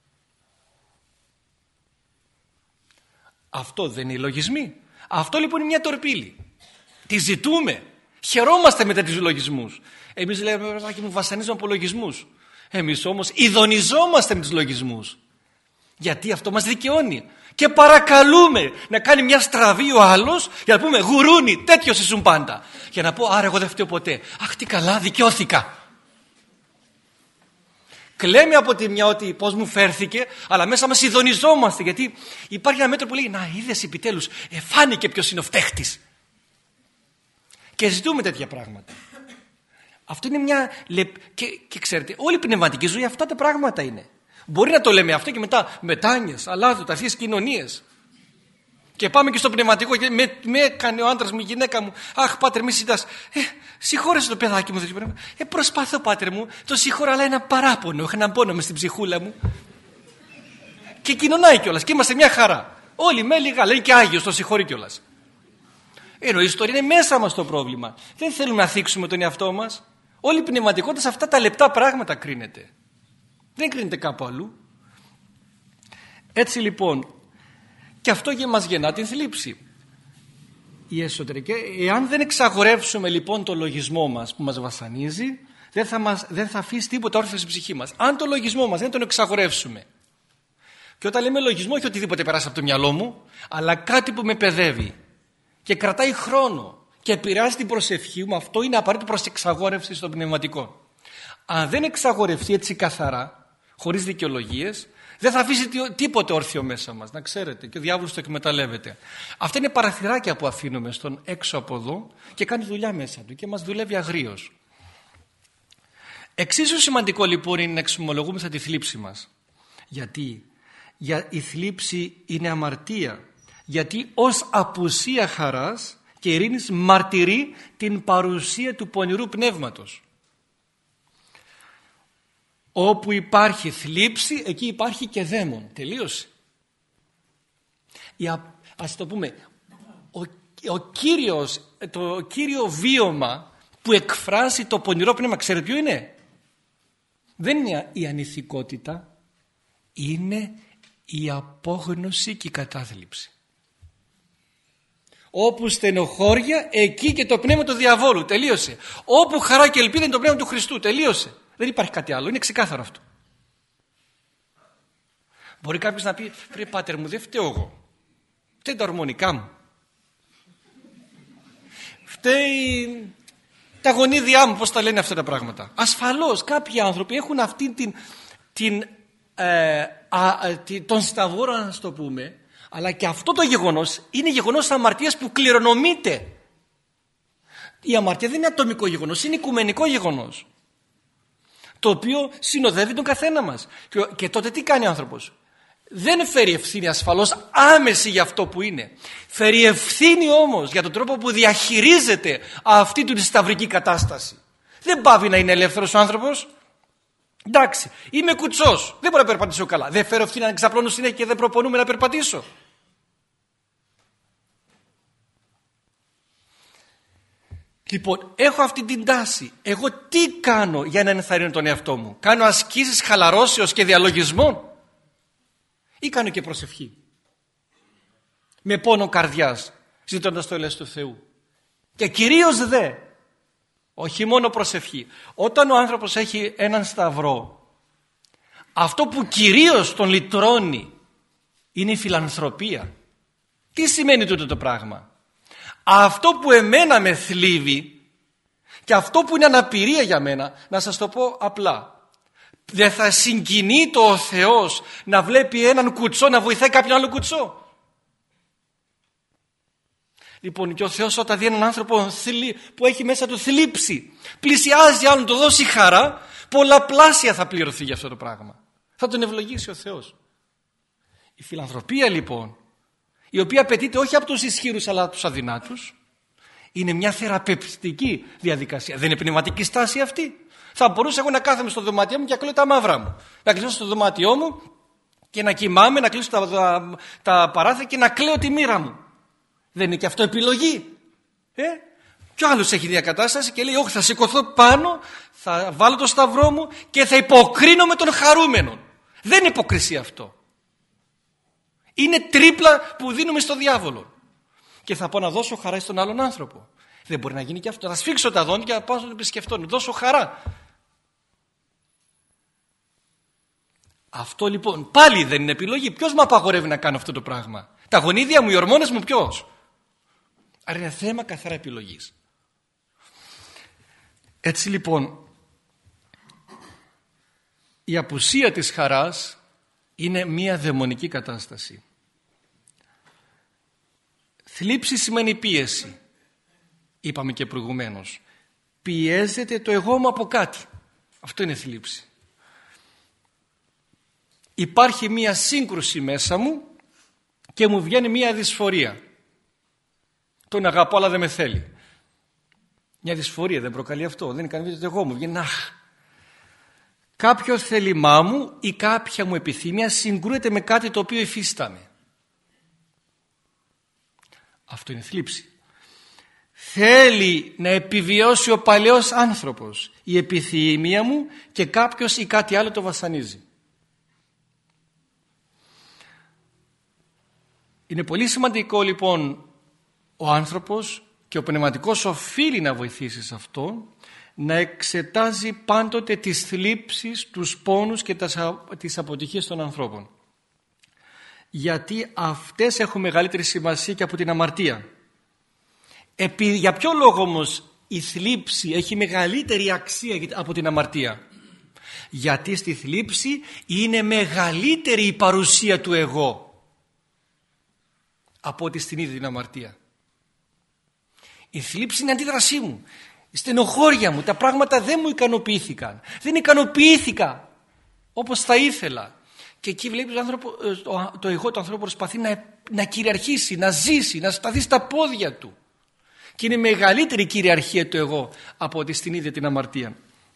Αυτό δεν είναι οι λογισμοί? Αυτό λοιπόν είναι μια τορπίλη. Τη ζητούμε. Χαιρόμαστε μετά τους λογισμούς. Εμείς λέμε, παιδάκι μου, βασανίζομαι από λογισμούς. Εμείς όμως ειδονιζόμαστε με τους λογισμούς. Γιατί αυτό μας δικαιώνει. Και παρακαλούμε να κάνει μια στραβή ο άλλος για να πούμε γουρούνι, τέτοιος ήσουν πάντα. Για να πω, άρα εγώ δεν φταίω ποτέ. Αχ, τι καλά, δικαιώθηκα. Κλαίμε από τη μια ότι πώς μου φέρθηκε, αλλά μέσα μας ειδονιζόμαστε. Γιατί υπάρχει ένα μέτρο που λέει, να είδες επιτέλους, φάνηκε ποιος είναι ο φταίχτης. Και ζητούμε τέτοια πράγματα. Αυτό είναι μια. Και ξέρετε, όλη η πνευματική ζωή αυτά τα πράγματα είναι. Μπορεί να το λέμε αυτό και μετά μετάνοιες, αλάθωτα, αρχές κοινωνίες. Και πάμε και στο πνευματικό και με έκανε ο άντρας μου, η γυναίκα μου. Αχ, πάτερ, μη συντάς. Συγχώρεσε το παιδάκι μου. Προσπαθώ, πάτερ μου, το συγχωρώ, αλλά ένα παράπονο. Έχω έναν πόνο μες στην ψυχούλα μου. Και κοινωνάει κιόλας. Και είμαστε μια χαρά. Όλοι με λίγα, λέει και Άγιος, το συγχωρεί κιόλας. Ενώ η ιστορία είναι μέσα μας το πρόβλημα. Δεν θέλουμε να θίξουμε τον εαυτό μας. Όλη η πνευματικότητα σε αυτά τα λεπτά πράγματα κρίνεται. Δεν κρίνεται κάπου αλλού. Έτσι λοιπόν, και αυτό και μας γεννά την θλίψη. Η εσωτερική, εάν δεν εξαγορεύσουμε λοιπόν το λογισμό μας που μας βασανίζει, δεν θα αφήσει τίποτα όρθιο στην ψυχή μας. Αν το λογισμό μας δεν τον εξαγορεύσουμε, και όταν λέμε λογισμό, όχι οτιδήποτε περάσει από το μυαλό μου, αλλά κάτι που με παιδεύει και κρατάει χρόνο και επηρεάζει την προσευχή μου, αυτό είναι απαραίτητο προς εξαγόρευση στο πνευματικό. Αν δεν εξαγορευτεί έτσι καθαρά, χωρίς δικαιολογίες, δεν θα αφήσει τίποτε όρθιο μέσα μας, να ξέρετε, και ο διάβολος το εκμεταλλεύεται. Αυτά είναι παραθυράκια που αφήνουμε στον έξω από εδώ και κάνει δουλειά μέσα του και μας δουλεύει αγρίως. Εξίσου σημαντικό λοιπόν είναι να εξομολογούμεθα τη θλίψη μας. Γιατί? Η θλίψη είναι αμαρτία. Γιατί ως απουσία χαράς και ειρήνης μαρτυρεί την παρουσία του πονηρού πνεύματος. Όπου υπάρχει θλίψη, εκεί υπάρχει και δαίμον. Τελείωσε. Ας το πούμε, το κύριο βίωμα που εκφράζει το πονηρό πνεύμα, ξέρετε ποιο είναι? Δεν είναι η ανηθικότητα, είναι η απόγνωση και η κατάθλιψη. Όπου στενοχώρια, εκεί και το πνεύμα του διαβόλου. Τελείωσε. Όπου χαρά και ελπίδα είναι το πνεύμα του Χριστού. Τελείωσε. Δεν υπάρχει κάτι άλλο. Είναι ξεκάθαρο αυτό. Μπορεί κάποιος να πει, βρε πάτερ μου, δεν φταίω εγώ. Φταίει τα ορμονικά μου. Φταίει τα γονίδια μου, πώς τα λένε αυτά τα πράγματα. Ασφαλώς κάποιοι άνθρωποι έχουν αυτή τον σταυρό, να το πούμε, αλλά και αυτό το γεγονός είναι γεγονός αμαρτίας που κληρονομείται. Η αμαρτία δεν είναι ατομικό γεγονός, είναι οικουμενικό γεγονός, το οποίο συνοδεύει τον καθένα μας. Και τότε τι κάνει ο άνθρωπος? Δεν φέρει ευθύνη ασφαλώς άμεση για αυτό που είναι. Φέρει ευθύνη όμως για τον τρόπο που διαχειρίζεται αυτή την σταυρική κατάσταση. Δεν πάβει να είναι ελεύθερος ο άνθρωπος. Εντάξει, είμαι κουτσός, δεν μπορώ να περπατήσω καλά. Δεν φέρω ευθύνη να ξαπλώνω συνέχεια και δεν προπονούμε να περπατήσω. Λοιπόν, έχω αυτή την τάση. Εγώ τι κάνω για να ενθαρρύνω τον εαυτό μου? Κάνω ασκήσεις χαλαρώσεως και διαλογισμών ή κάνω και προσευχή? Με πόνο καρδιάς, ζητώντας το ελέος του Θεού. Και κυρίως όχι μόνο προσευχή. Όταν ο άνθρωπος έχει έναν σταυρό, αυτό που κυρίως τον λυτρώνει είναι η φιλανθρωπία. Τι σημαίνει τούτο το πράγμα? Αυτό που εμένα με θλίβει και αυτό που είναι αναπηρία για μένα, να σας το πω απλά. Δεν θα συγκινεί ο Θεός να βλέπει έναν κουτσό να βοηθάει κάποιον άλλο κουτσό? Λοιπόν, και ο Θεός όταν δει έναν άνθρωπο που έχει μέσα του θλίψη, πλησιάζει άλλον, του δώσει χαρά, πολλαπλάσια θα πληρωθεί για αυτό το πράγμα. Θα τον ευλογήσει ο Θεός. Η φιλανθρωπία λοιπόν, η οποία απαιτείται όχι από τους ισχύρους αλλά από τους αδυνάτους, είναι μια θεραπευτική διαδικασία. Δεν είναι πνευματική στάση αυτή? Θα μπορούσα εγώ να κάθομαι στο δωμάτιό μου και να κλαίω τα μαύρα μου. Να κλείσω στο δωμάτιό μου και να κοιμάμαι, να κλείσω τα παράθυρα και να κλαίω τη μοίρα μου. Δεν είναι και αυτό επιλογή? Κι ο άλλος έχει διακατάσταση και λέει, όχι, θα σηκωθώ πάνω, θα βάλω το σταυρό μου και θα υποκρίνω με τον χαρούμενο. Δεν είναι υποκρισία αυτό. Είναι τρίπλα που δίνουμε στο διάβολο. Και θα πω να δώσω χαρά στον άλλον άνθρωπο. Δεν μπορεί να γίνει και αυτό. Θα σφίξω τα δόντια και να πάω να τον επισκεφτώ. Να δώσω χαρά. Αυτό λοιπόν πάλι δεν είναι επιλογή. Ποιος με απαγορεύει να κάνω αυτό το πράγμα? Τα γονίδια μου, οι ορμόνες μου, ποιος? Άρα είναι θέμα καθαρά επιλογής. Έτσι λοιπόν, η απουσία της χαράς είναι μια δαιμονική κατάσταση. Θλίψη σημαίνει πίεση. Είπαμε και προηγουμένως. Πιέζεται το εγώ μου από κάτι. Αυτό είναι θλίψη. Υπάρχει μια σύγκρουση μέσα μου και μου βγαίνει μια δυσφορία. Τον αγαπώ αλλά δεν με θέλει. Μια δυσφορία δεν προκαλεί αυτό? Δεν είναι κανένα το εγώ μου. Βγαίνει κάποιο θέλημά μου ή κάποια μου επιθυμία συγκρούεται με κάτι το οποίο υφίσταμαι. Αυτό είναι θλίψη. θέλει να επιβιώσει ο παλαιός άνθρωπος, η επιθυμία μου, και κάποιος ή κάτι άλλο το βασανίζει. Είναι πολύ σημαντικό λοιπόν ο άνθρωπος, και ο πνευματικός οφείλει να βοηθήσει σε αυτό, να εξετάζει πάντοτε τις θλίψεις, τους πόνους και τις αποτυχίες των ανθρώπων. Γιατί αυτές έχουν μεγαλύτερη σημασία και από την αμαρτία. Για ποιο λόγο όμως η θλίψη έχει μεγαλύτερη αξία από την αμαρτία? Γιατί στη θλίψη είναι μεγαλύτερη η παρουσία του εγώ από ότι στην ίδια την αμαρτία. Η θλίψη είναι αντίδρασή μου, η στενοχώρια μου, τα πράγματα δεν μου ικανοποιήθηκαν, δεν ικανοποιήθηκα όπως θα ήθελα. Και εκεί βλέπεις το εγώ του ανθρώπου προσπαθεί να κυριαρχήσει, να ζήσει, να σταθεί στα πόδια του. Και είναι μεγαλύτερη η κυριαρχία του εγώ από ότι στην ίδια την αμαρτία.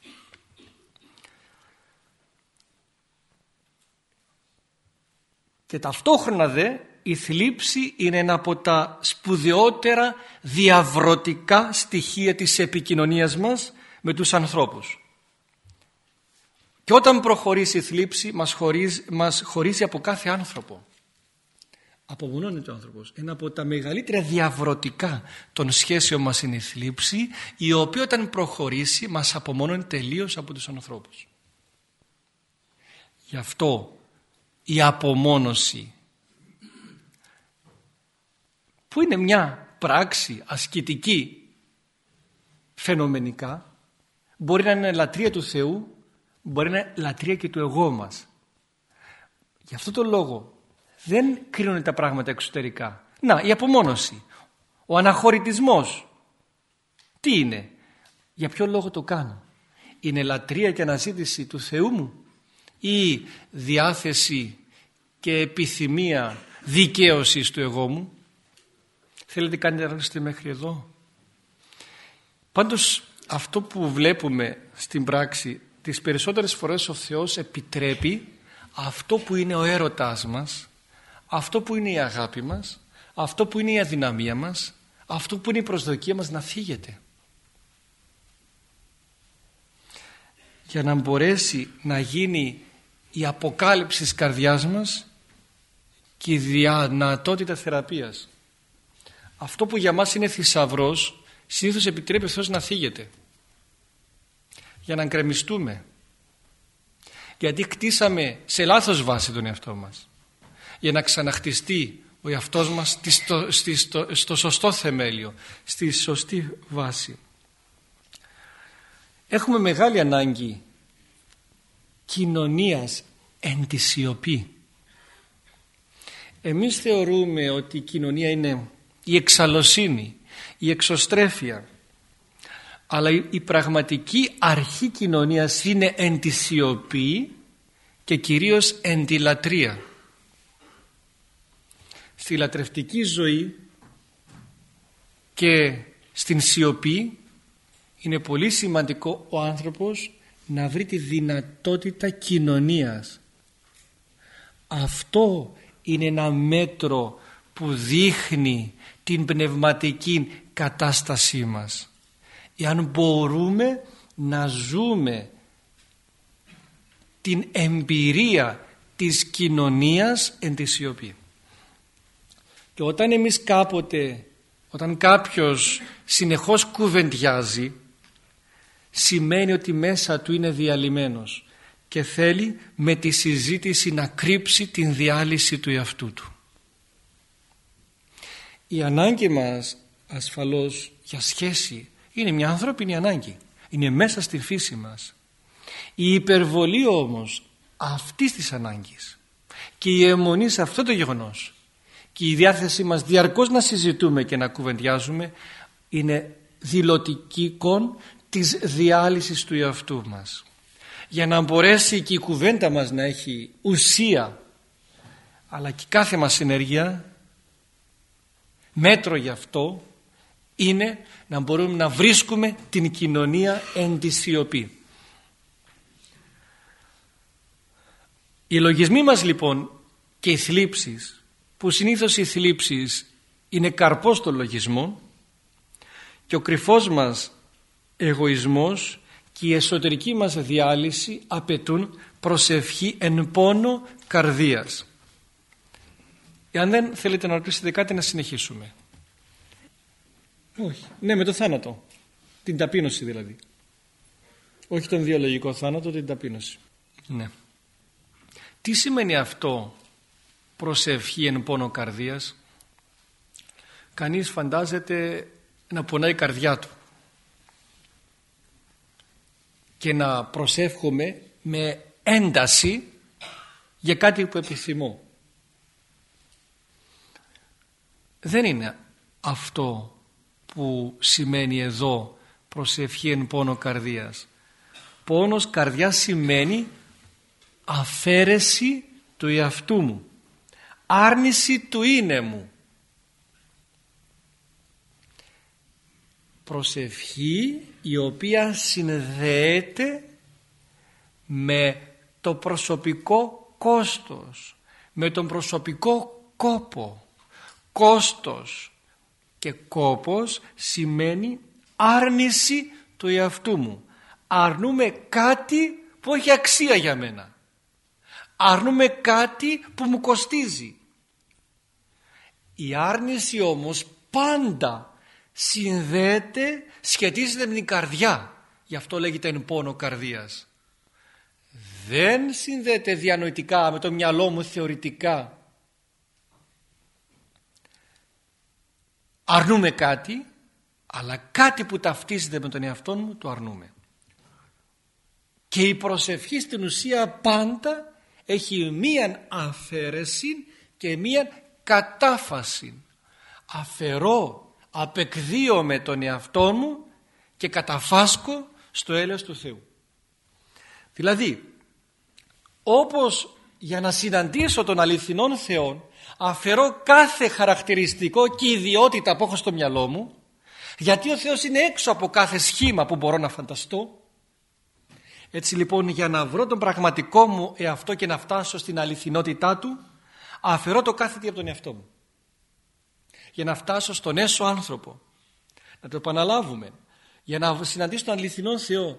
Και ταυτόχρονα η θλίψη είναι ένα από τα σπουδαιότερα διαβρωτικά στοιχεία της επικοινωνίας μας με τους ανθρώπους. Και όταν προχωρήσει η θλίψη μας χωρίζει από κάθε άνθρωπο. Απομονώνεται ο άνθρωπος. Ένα από τα μεγαλύτερα διαβρωτικά των σχέσεων μας είναι η θλίψη, η οποία όταν προχωρήσει μας απομονώνει τελείως από τους ανθρώπους. Γι' αυτό η απομόνωση, που είναι μια πράξη ασκητική φαινομενικά, μπορεί να είναι λατρεία του Θεού, μπορεί να είναι λατρεία και του εγώ μας. Γι' αυτό το λόγο δεν κρίνουν τα πράγματα εξωτερικά. Να, η απομόνωση, ο αναχωρητισμός, τι είναι? Για ποιο λόγο το κάνω? Είναι λατρεία και αναζήτηση του Θεού μου ή διάθεση και επιθυμία δικαίωσης του εγώ μου? Θέλετε κάνετε να ρωτήσετε μέχρι εδώ? Πάντως αυτό που βλέπουμε στην πράξη, τις περισσότερες φορές ο Θεός επιτρέπει αυτό που είναι ο έρωτάς μας, αυτό που είναι η αγάπη μας, αυτό που είναι η αδυναμία μας, αυτό που είναι η προσδοκία μας να φύγεται. Για να μπορέσει να γίνει η αποκάλυψη της καρδιάς μας και η δυνατότητα θεραπείας. Αυτό που για μας είναι θησαυρός, συνήθως επιτρέπει ο Θεός να φύγεται. Για να γκρεμιστούμε. Γιατί κτίσαμε σε λάθος βάση τον εαυτό μας. Για να ξαναχτιστεί ο εαυτός μας στο σωστό θεμέλιο, στη σωστή βάση. Έχουμε μεγάλη ανάγκη κοινωνίας εν τη σιωπή. Εμείς θεωρούμε ότι η κοινωνία είναι η εξαλωσύνη, η εξωστρέφεια, αλλά η πραγματική αρχή κοινωνίας είναι εν τη σιωπή και κυρίως εν τη λατρεία. Στη λατρευτική ζωή και στην σιωπή είναι πολύ σημαντικό ο άνθρωπος να βρει τη δυνατότητα κοινωνίας. Αυτό είναι ένα μέτρο που δείχνει την πνευματική κατάστασή μας. Εάν μπορούμε να ζούμε την εμπειρία της κοινωνίας εν τη σιωπή. Και όταν κάποιος συνεχώς κουβεντιάζει, σημαίνει ότι μέσα του είναι διαλυμένος και θέλει με τη συζήτηση να κρύψει την διάλυση του εαυτού του. Η ανάγκη μας ασφαλώς για σχέση είναι μια ανθρώπινη ανάγκη, είναι μέσα στη φύση μας. Η υπερβολή όμως αυτής της ανάγκης και η αιμονή σε αυτό το γεγονός και η διάθεσή μας διαρκώς να συζητούμε και να κουβεντιάζουμε είναι δηλωτικόν της διάλυσης του εαυτού μας. Για να μπορέσει και η κουβέντα μας να έχει ουσία, αλλά και κάθε μας ενέργεια, μέτρο γι' αυτό είναι να μπορούμε να βρίσκουμε την κοινωνία εν τη σιωπή. Οι λογισμοί μας λοιπόν και οι θλίψεις, που συνήθως οι θλίψεις είναι καρπός των λογισμών και ο κρυφός μας εγωισμός και η εσωτερική μας διάλυση απαιτούν προσευχή εν πόνο καρδίας. Εάν δεν θέλετε να ρωτήσετε κάτι, να συνεχίσουμε. Όχι. Ναι, με το θάνατο. Την ταπείνωση δηλαδή. Όχι τον βιολογικό θάνατο, την ταπείνωση. Ναι. Τι σημαίνει αυτό προσευχή εν πόνο καρδίας? Κανείς φαντάζεται να πονάει η καρδιά του και να προσεύχομαι με ένταση για κάτι που επιθυμώ. Δεν είναι αυτό που σημαίνει εδώ προσευχή εν πόνο καρδίας. Πόνος καρδιάς σημαίνει αφαίρεση του εαυτού μου, άρνηση του είναι μου. Προσευχή η οποία συνδέεται με το προσωπικό κόστος, με τον προσωπικό κόπο. Κόστος και κόπος σημαίνει άρνηση του εαυτού μου. Αρνούμε κάτι που έχει αξία για μένα. Αρνούμε κάτι που μου κοστίζει. Η άρνηση όμως πάντα συνδέεται, σχετίζεται με την καρδιά. Γι' αυτό λέγεται εν πόνο καρδίας. Δεν συνδέεται διανοητικά με το μυαλό μου θεωρητικά. Αρνούμε κάτι, αλλά κάτι που ταυτίζεται με τον εαυτό μου το αρνούμε. Και η προσευχή στην ουσία πάντα έχει μίαν αφαίρεση και μίαν κατάφαση. Αφαιρώ, απεκδίωμαι τον εαυτό μου και καταφάσκω στο έλεος του Θεού. Δηλαδή, όπως για να συναντήσω τον αληθινόν Θεό αφαιρώ κάθε χαρακτηριστικό και ιδιότητα που έχω στο μυαλό μου, γιατί ο Θεός είναι έξω από κάθε σχήμα που μπορώ να φανταστώ. Έτσι λοιπόν, για να βρω τον πραγματικό μου εαυτό και να φτάσω στην αληθινότητά του, αφαιρώ το κάθε τι από τον εαυτό μου, για να φτάσω στον έσω άνθρωπο. Να το επαναλάβουμε, για να συναντήσω τον αληθινό Θεό,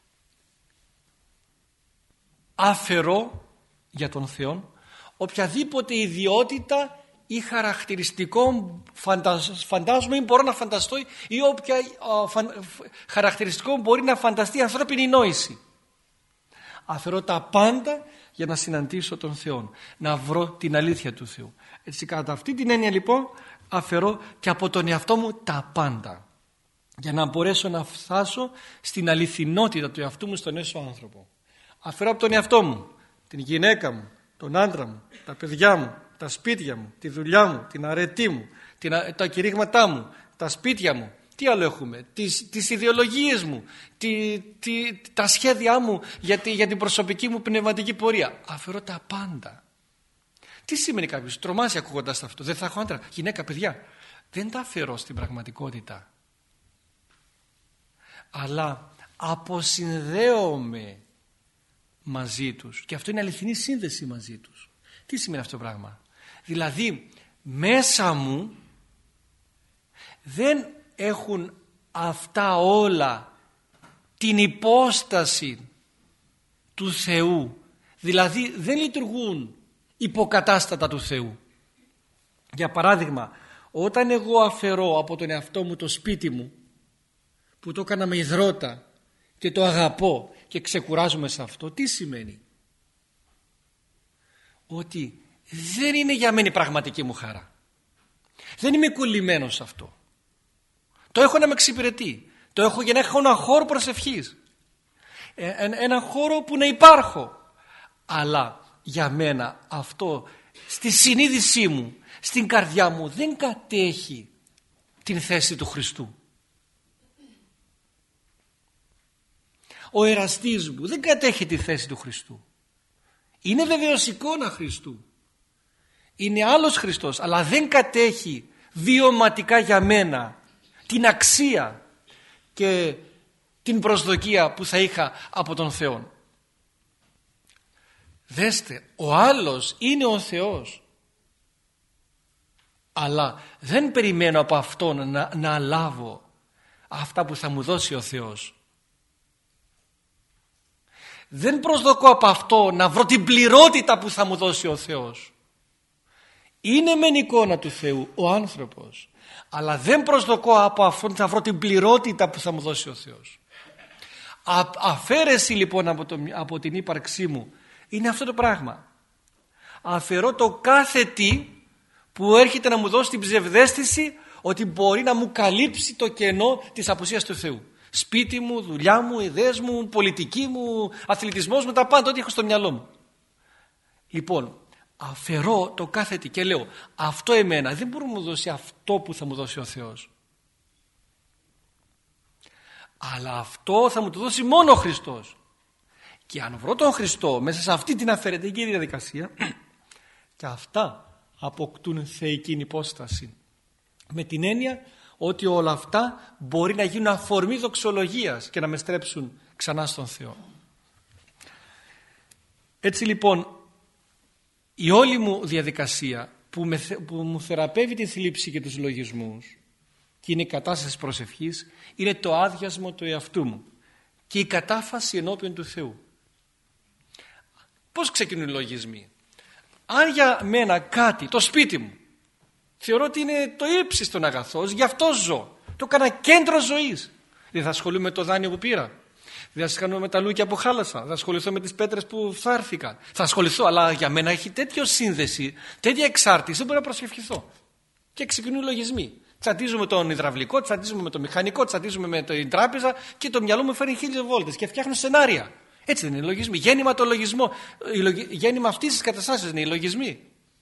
αφαιρώ για τον Θεό οποιαδήποτε ιδιότητα ή χαρακτηριστικό φαντάζομαι ή μπορώ να φανταστώ, ή όποια χαρακτηριστικό μπορεί να φανταστεί η ανθρώπινη νόηση. Αφαιρώ τα πάντα για να συναντήσω τον Θεό, να βρω την αλήθεια του Θεού. Έτσι, κατά αυτή την έννοια λοιπόν, αφαιρώ και από τον εαυτό μου τα πάντα, για να μπορέσω να φτάσω στην αληθινότητα του εαυτού μου, στον έσω άνθρωπο. Αφαιρώ από τον εαυτό μου την γυναίκα μου, τον άντρα μου, τα παιδιά μου, τα σπίτια μου, τη δουλειά μου, την αρετή μου, τα κηρύγματά μου, τα σπίτια μου. Τι άλλο έχουμε? Τις ιδεολογίες μου, τα σχέδιά μου για την προσωπική μου πνευματική πορεία. Αφαιρώ τα πάντα. Τι σημαίνει κάποιος? Τρομάζει ακούγοντας αυτό. Δεν θα έχω άντρα, γυναίκα, παιδιά. Δεν τα αφαιρώ στην πραγματικότητα. Αλλά αποσυνδέομαι μαζί τους. Και αυτό είναι αληθινή σύνδεση μαζί τους. Τι σημαίνει αυτό το πράγμα? Δηλαδή μέσα μου δεν έχουν αυτά όλα την υπόσταση του Θεού. Δηλαδή δεν λειτουργούν υποκατάστατα του Θεού. Για παράδειγμα, όταν εγώ αφαιρώ από τον εαυτό μου το σπίτι μου, που το έκανα με υδρότα και το αγαπώ και ξεκουράζομαι σε αυτό, τι σημαίνει? Ότι δεν είναι για μένα η πραγματική μου χαρά. Δεν είμαι κολλημένος σε αυτό. Το έχω να με εξυπηρετεί. Το έχω για να έχω ένα χώρο προσευχής. Ένα χώρο που να υπάρχω. Αλλά για μένα αυτό στη συνείδησή μου, στην καρδιά μου δεν κατέχει την θέση του Χριστού. Ο εραστής μου δεν κατέχει τη θέση του Χριστού. Είναι βεβαίως εικόνα Χριστού. Είναι άλλος Χριστός, αλλά δεν κατέχει βιωματικά για μένα την αξία και την προσδοκία που θα είχα από τον Θεό. Δέστε, ο άλλος είναι ο Θεός, αλλά δεν περιμένω από Αυτόν να λάβω αυτά που θα μου δώσει ο Θεός. Δεν προσδοκώ από αυτό να βρω την πληρότητα που θα μου δώσει ο Θεός. Είναι μεν εικόνα του Θεού ο άνθρωπος, αλλά δεν προσδοκώ από αυτόν να βρω την πληρότητα που θα μου δώσει ο Θεός. Αφαίρεση λοιπόν από την ύπαρξή μου είναι αυτό το πράγμα. Αφαιρώ το κάθε τι που έρχεται να μου δώσει την ψευδαίσθηση ότι μπορεί να μου καλύψει το κενό της απουσίας του Θεού. Σπίτι μου, δουλειά μου, ιδέες μου, πολιτική μου, αθλητισμός μου, τα πάντα ό,τι έχω στο μυαλό μου. Λοιπόν, αφαιρώ το κάθε τι και λέω αυτό εμένα δεν μπορεί να μου δώσει αυτό που θα μου δώσει ο Θεός. Αλλά αυτό θα μου το δώσει μόνο ο Χριστός. Και αν βρω τον Χριστό μέσα σε αυτή την αφαιρετική διαδικασία και αυτά αποκτούν θεϊκή υπόσταση. Με την έννοια ότι όλα αυτά μπορεί να γίνουν αφορμή δοξολογίας και να με στρέψουν ξανά στον Θεό. Έτσι λοιπόν η όλη μου διαδικασία που μου θεραπεύει τη θλίψη και τους λογισμούς και είναι η κατάσταση προσευχής είναι το άδειασμα του εαυτού μου και η κατάφαση ενώπιον του Θεού. Πώς ξεκινούν οι λογισμοί? Αν για μένα κάτι, το σπίτι μου, θεωρώ ότι είναι το ύψιστον αγαθός, γι' αυτό ζω. Το έκανα κέντρο ζωής. Δεν θα ασχολούμαι με το δάνειο που πήρα. Δεν θα ασχοληθώ με τα λούκια που χάλασα. Δεν θα ασχοληθώ με τις πέτρες που φθάρθηκαν. Θα ασχοληθώ, αλλά για μένα έχει τέτοιο σύνδεση, τέτοια εξάρτηση, δεν μπορώ να προσευχηθώ. Και ξεκινούν οι λογισμοί. Τσατίζουμε τον υδραυλικό, τσατίζουμε με το μηχανικό, τσατίζουμε με την τράπεζα και το μυαλό μου φέρνει 1000 βόλτες και φτιάχνω σενάρια. Έτσι δεν είναι οι λογισμοί? Γέννημα το λογισμό. Γέννημα αυτής της καταστάσεως είναι οι λογισμοί.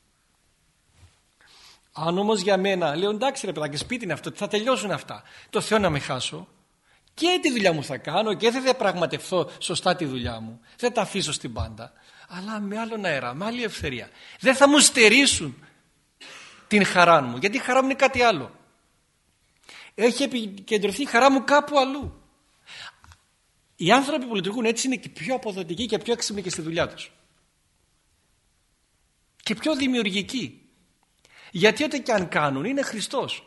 Αν όμως για μένα λέω εντάξει ρε παιδάκι, σπίτι είναι αυτό, θα τελειώσουν αυτά. Το Θεό να με χάσω και τη δουλειά μου θα κάνω και δεν θα διαπραγματευθώ σωστά τη δουλειά μου. Δεν τα αφήσω στην πάντα. Αλλά με άλλον αέρα, με άλλη ελευθερία. Δεν θα μου στερήσουν την χαρά μου, γιατί η χαρά μου είναι κάτι άλλο. Έχει επικεντρωθεί η χαρά μου κάπου αλλού. Οι άνθρωποι που λειτουργούν έτσι είναι και πιο αποδοτικοί και πιο έξυπνοι και στη δουλειά τους. Και πιο δημιουργικοί. Γιατί ό,τι και αν κάνουν είναι Χριστός.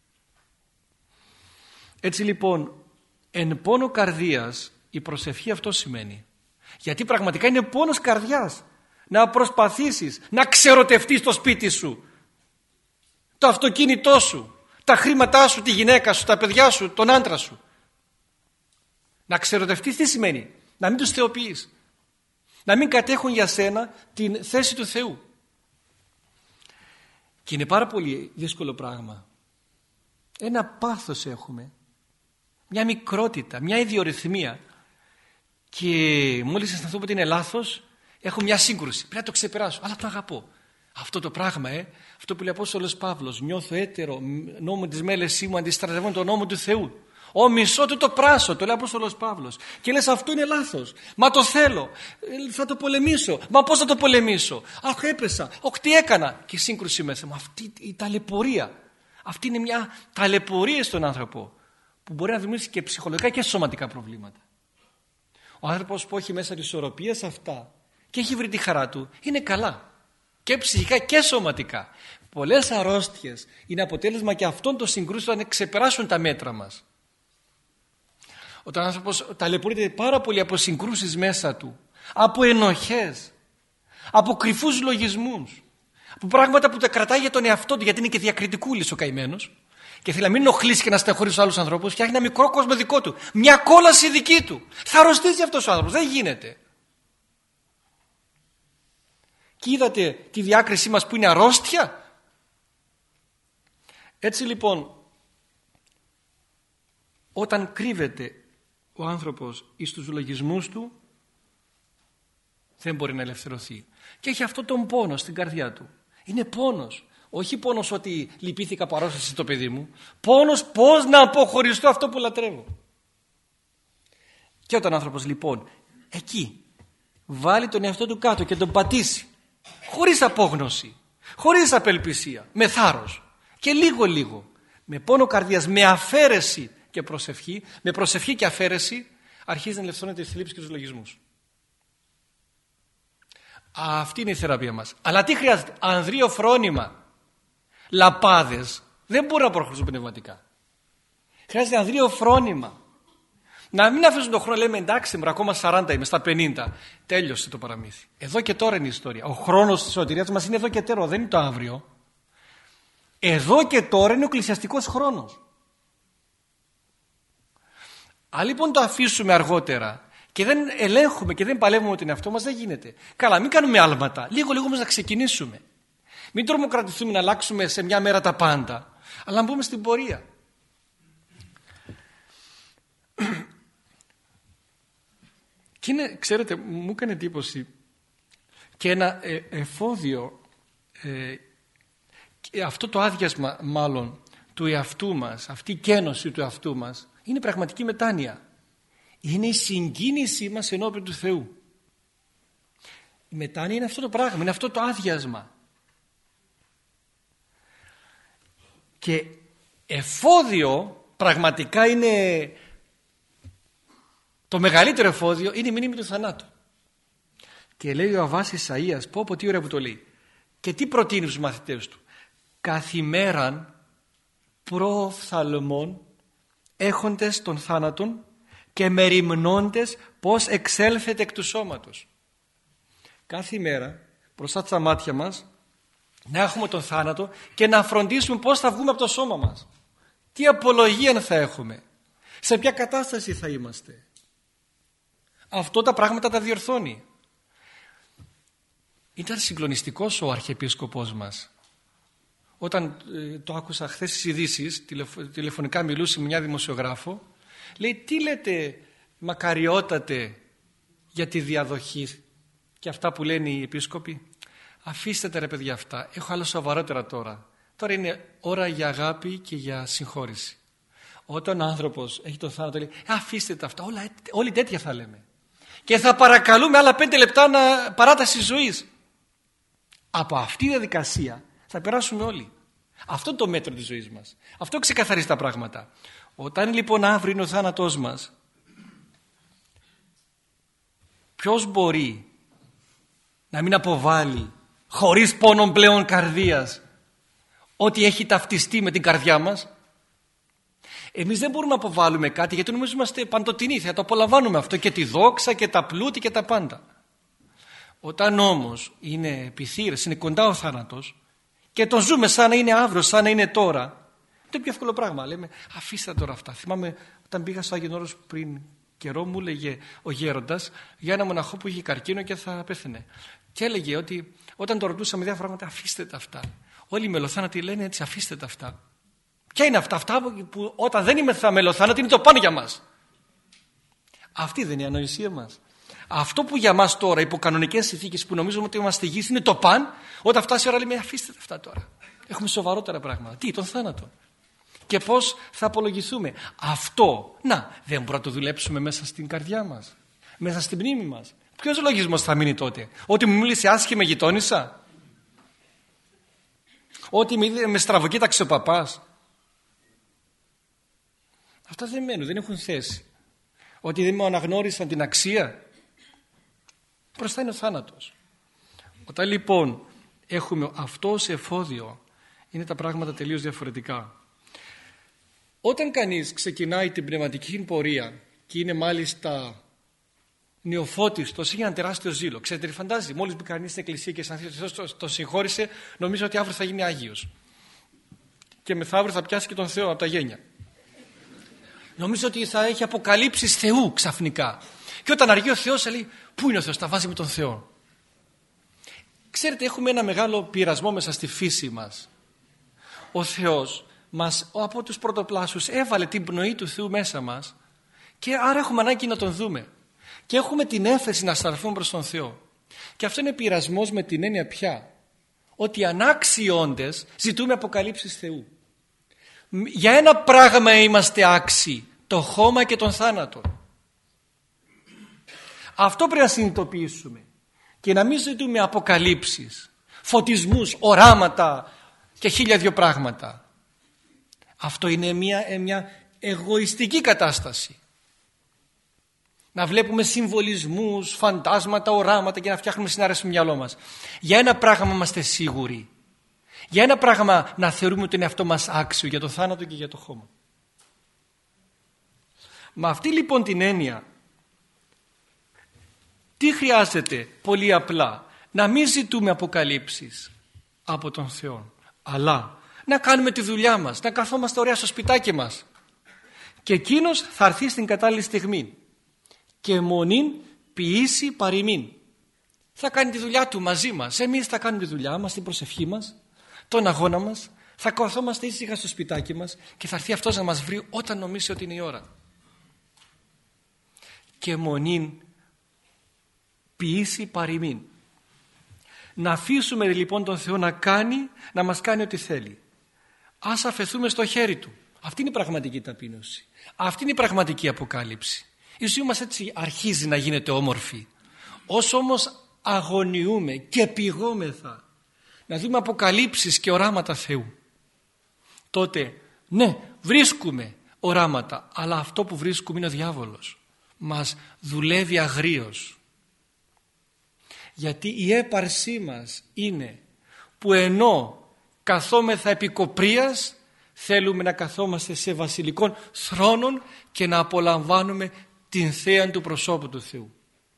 Έτσι λοιπόν, εν πόνο καρδίας η προσευχή αυτό σημαίνει. Γιατί πραγματικά είναι πόνος καρδιάς να προσπαθήσεις να ξερωτευτείς το σπίτι σου, το αυτοκίνητό σου, τα χρήματά σου, τη γυναίκα σου, τα παιδιά σου, τον άντρα σου. Να ξερωτευτείς τι σημαίνει? Να μην τους θεοποιείς. Να μην κατέχουν για σένα την θέση του Θεού. Και είναι πάρα πολύ δύσκολο πράγμα. Ένα πάθος έχουμε. Μια μικρότητα, μια ιδιορυθμία. Και μόλις αισθανθώ ότι είναι λάθος, έχω μια σύγκρουση. Πρέπει να το ξεπεράσω, αλλά το αγαπώ. Αυτό το πράγμα, αυτό που λέει ο Απόστολος Παύλος, νιώθω έτερο, νόμο της μέλεσή μου αντιστρατεύω τον νόμο του Θεού. Ο μισό του το πράσο, το λέει ο Απόστολος Παύλος. Και λες αυτό είναι λάθος. Μα το θέλω. Θα το πολεμήσω. Μα πώς θα το πολεμήσω? Αχ, έπεσα. Όχι, τι έκανα? Και σύγκρουση μέσα μου. Αυτή η ταλαιπωρία. Αυτή είναι μια ταλαιπωρία στον άνθρωπο που μπορεί να δημιουργήσει και ψυχολογικά και σωματικά προβλήματα. Ο άνθρωπος που έχει μέσα τη ισορροπία σε αυτά και έχει βρει τη χαρά του είναι καλά. Και ψυχικά και σωματικά. Πολλές αρρώστιες είναι αποτέλεσμα και αυτών των συγκρούσεων να ξεπεράσουν τα μέτρα μας. Όταν ο άνθρωπος ταλαιπωρείται πάρα πολύ από συγκρούσεις μέσα του, από ενοχές, από κρυφούς λογισμούς, από πράγματα που τα κρατάει για τον εαυτό του, γιατί είναι και διακριτικούλης ο καημένος και θέλει να μην ενοχλήσει και να στεναχωρήσει τους άλλους ανθρώπους, φτιάχνει ένα μικρό κόσμο δικό του, μια κόλαση δική του. Θα αρρωστήσει αυτός ο άνθρωπος, δεν γίνεται. Και είδατε τη διάκρισή μας που είναι αρρώστια. Έτσι λοιπόν, όταν κρύβεται ο άνθρωπος εις τους λογισμούς του, δεν μπορεί να ελευθερωθεί. Και έχει αυτό τον πόνο στην καρδιά του. Είναι πόνος. Όχι πόνος ότι λυπήθηκα από αρρώστηση το παιδί μου. Πόνος πώς να αποχωριστώ αυτό που λατρεύω. Και όταν ο άνθρωπος λοιπόν εκεί βάλει τον εαυτό του κάτω και τον πατήσει, χωρίς απόγνωση, χωρίς απελπισία, με θάρρος και λίγο, με πόνο καρδιάς, με αφαίρεση και προσευχή, με προσευχή και αφαίρεση, αρχίζει να ελευθερώνεται τη θλίψη και τους λογισμούς. Αυτή είναι η θεραπεία μας. Αλλά τι χρειάζεται? Ανδρείο φρόνημα, λαπάδες, δεν μπορούν να προχωρήσουν πνευματικά. Χρειάζεται ανδρείο φρόνημα. Να μην αφήσουμε τον χρόνο, λέμε εντάξει, ακόμα 40 είμαι, στα 50. Τέλειωσε το παραμύθι. Εδώ και τώρα είναι η ιστορία. Ο χρόνος της σωτηρίας μας είναι εδώ και τώρα, δεν είναι το αύριο. Εδώ και τώρα είναι ο εκκλησιαστικός χρόνος. Αν λοιπόν το αφήσουμε αργότερα και δεν ελέγχουμε και δεν παλεύουμε τον εαυτό μας, δεν γίνεται. Καλά, μην κάνουμε άλματα. Λίγο όμως να ξεκινήσουμε. Μην τρομοκρατηθούμε να αλλάξουμε σε μια μέρα τα πάντα, αλλά να μπούμε στην πορεία. Και είναι, ξέρετε, μου έκανε εντύπωση και ένα εφόδιο, αυτό το άδειασμα μάλλον του εαυτού μας, αυτή η κένωση του εαυτού μας, είναι πραγματική μετάνοια. Είναι η συγκίνησή μας ενώπιον του Θεού. Η μετάνοια είναι αυτό το πράγμα, είναι αυτό το άδειασμα. Και εφόδιο πραγματικά είναι το μεγαλύτερο εφόδιο, είναι η μνήμη του θανάτου. Και λέει ο Αββάς Ισαΐας, πω τι ωραία που το λέει. Και τι προτείνει στους μαθητές του. Καθημέραν προφθαλμών έχοντες των θάνατων και μεριμνώντες πως εξέλθετε εκ του σώματος. Κάθε μέρα μπροστά στα μάτια μας να έχουμε τον θάνατο και να φροντίσουμε πως θα βγούμε από το σώμα μας. Τι απολογία θα έχουμε. Σε ποια κατάσταση θα είμαστε. Αυτό τα πράγματα τα διορθώνει. Ήταν συγκλονιστικός ο Αρχιεπίσκοπος μας. Όταν το άκουσα χθες στις ειδήσεις, τηλεφωνικά μιλούσε με μια δημοσιογράφο, λέει τι λέτε μακαριότατε για τη διαδοχή και αυτά που λένε οι επίσκοποι. Αφήστε τα ρε παιδιά αυτά, έχω άλλα σοβαρότερα τώρα. Τώρα είναι ώρα για αγάπη και για συγχώρηση. Όταν ο άνθρωπος έχει το θάνατο λέει αφήστε τα αυτά, όλοι τέτοια θα λέμε. Και θα παρακαλούμε άλλα 5 λεπτά παράταση ζωής. Από αυτή τη διαδικασία θα περάσουμε όλοι. Αυτό είναι το μέτρο της ζωής μας. Αυτό ξεκαθαρίζει τα πράγματα. Όταν λοιπόν αύριο είναι ο θάνατός μας, ποιος μπορεί να μην αποβάλει χωρίς πόνον πλέον καρδίας ότι έχει ταυτιστεί με την καρδιά μας? Εμείς δεν μπορούμε να αποβάλουμε κάτι γιατί νομίζω είμαστε παντοτινοί, θα το απολαμβάνουμε αυτό και τη δόξα και τα πλούτη και τα πάντα. Όταν όμως είναι επιθύρες, είναι κοντά ο θάνατος και τον ζούμε σαν να είναι αύριο, σαν να είναι τώρα, είναι το πιο εύκολο πράγμα. Λέμε αφήστε τώρα αυτά. Θυμάμαι όταν πήγα στο Άγιον Όρος πριν καιρό, μου έλεγε ο γέροντας για ένα μοναχό που είχε καρκίνο και θα πέθαινε. Και έλεγε ότι όταν το ρωτούσαμε διάφορα πράγματα, αφήστε τα αυτά. Όλοι οι μελοθάνατοι λένε έτσι, αφήστε τα αυτά. Ποια είναι αυτά που όταν δεν είμαστε μελοθάνατοι είναι το παν για μας. Αυτή δεν είναι η ανοησία μας. Αυτό που για μας τώρα υπό κανονικές συνθήκες που νομίζουμε ότι είμαστε υγιείς είναι το παν, όταν φτάσει η ώρα λέμε αφήστε τα αυτά τώρα. Έχουμε σοβαρότερα πράγματα. Τι, τον θάνατο. Και πώς θα απολογηθούμε. Αυτό, δεν μπορούμε να το δουλέψουμε μέσα στην καρδιά μας, μέσα στην μνήμη μας. Ποιος λογισμός θα μείνει τότε? Ότι μου μίλησε άσχημα γειτόνισσα? Ότι με στραβοκοίταξε ο παπάς? Αυτά δεν μένουν, δεν έχουν θέση. Ότι δεν μου αναγνώρισαν την αξία. Μπροστά είναι ο θάνατος. Όταν λοιπόν έχουμε αυτό ως εφόδιο, είναι τα πράγματα τελείως διαφορετικά. Όταν κανείς ξεκινάει την πνευματική πορεία και είναι μάλιστα νεοφώτιστος, έχει ένα τεράστιο ζήλο. Ξέρετε τι φαντάζει? Μόλις μπει κανείς στην εκκλησία και σαν Θεός τον συγχώρησε, νομίζω ότι αύριο θα γίνει Άγιος. Και μεθαύριο θα πιάσει και τον Θεό από τα γένια. Νομίζω ότι θα έχει αποκαλύψεις Θεού ξαφνικά. Και όταν αργεί ο Θεός θα λέει πού είναι ο Θεός, τα βάζει με τον Θεό. Ξέρετε, έχουμε ένα μεγάλο πειρασμό μέσα στη φύση μας. Ο Θεός μας από τους πρωτοπλάσους έβαλε την πνοή του Θεού μέσα μας και άρα έχουμε ανάγκη να τον δούμε. Και έχουμε την έφεση να στραφούμε προς τον Θεό. Και αυτό είναι πειρασμός με την έννοια πια ότι ανάξιοι όντες ζητούμε αποκαλύψεις Θεού. Για ένα πράγμα είμαστε άξιοι, το χώμα και τον θάνατο. Αυτό πρέπει να συνειδητοποιήσουμε και να μην ζητούμε αποκαλύψεις, φωτισμούς, οράματα και 1002 πράγματα. Αυτό είναι μια εγωιστική κατάσταση. Να βλέπουμε συμβολισμούς, φαντάσματα, οράματα και να φτιάχνουμε συνάρεση στο μυαλό μας. Για ένα πράγμα είμαστε σίγουροι. Για ένα πράγμα να θεωρούμε τον εαυτό μας άξιο, για το θάνατο και για το χώμα. Με αυτή λοιπόν την έννοια, τι χρειάζεται? Πολύ απλά, να μην ζητούμε αποκαλύψεις από τον Θεό, αλλά να κάνουμε τη δουλειά μας, να καθόμαστε ωραία στο σπιτάκι μας. Και εκείνος θα έρθει στην κατάλληλη στιγμή. Και μονήν ποιήσει παροιμήν. Θα κάνει τη δουλειά του μαζί μας. Εμείς θα κάνουμε τη δουλειά μας, την προσευχή μας, τον αγώνα μας. Θα καθόμαστε ήσυχα στο σπιτάκι μας και θα έρθει αυτός να μας βρει όταν νομίσει ότι είναι η ώρα. Και μονήν ποιήσει παροιμήν. Να αφήσουμε λοιπόν τον Θεό να μας κάνει ό,τι θέλει. Ας αφαιθούμε στο χέρι Του. Αυτή είναι η πραγματική ταπείνωση. Αυτή είναι η πραγματική αποκάλυψη. Η ζωή μας έτσι αρχίζει να γίνεται όμορφη. Όσο όμως αγωνιούμε και πηγόμεθα να δούμε αποκαλύψεις και οράματα Θεού, τότε ναι, βρίσκουμε οράματα, αλλά αυτό που βρίσκουμε είναι ο διάβολος. Μας δουλεύει αγρίως. Γιατί η έπαρσή μας είναι που ενώ καθόμεθα επί κοπρίας, θέλουμε να καθόμαστε σε βασιλικών θρόνων και να απολαμβάνουμε την θέα του προσώπου του Θεού.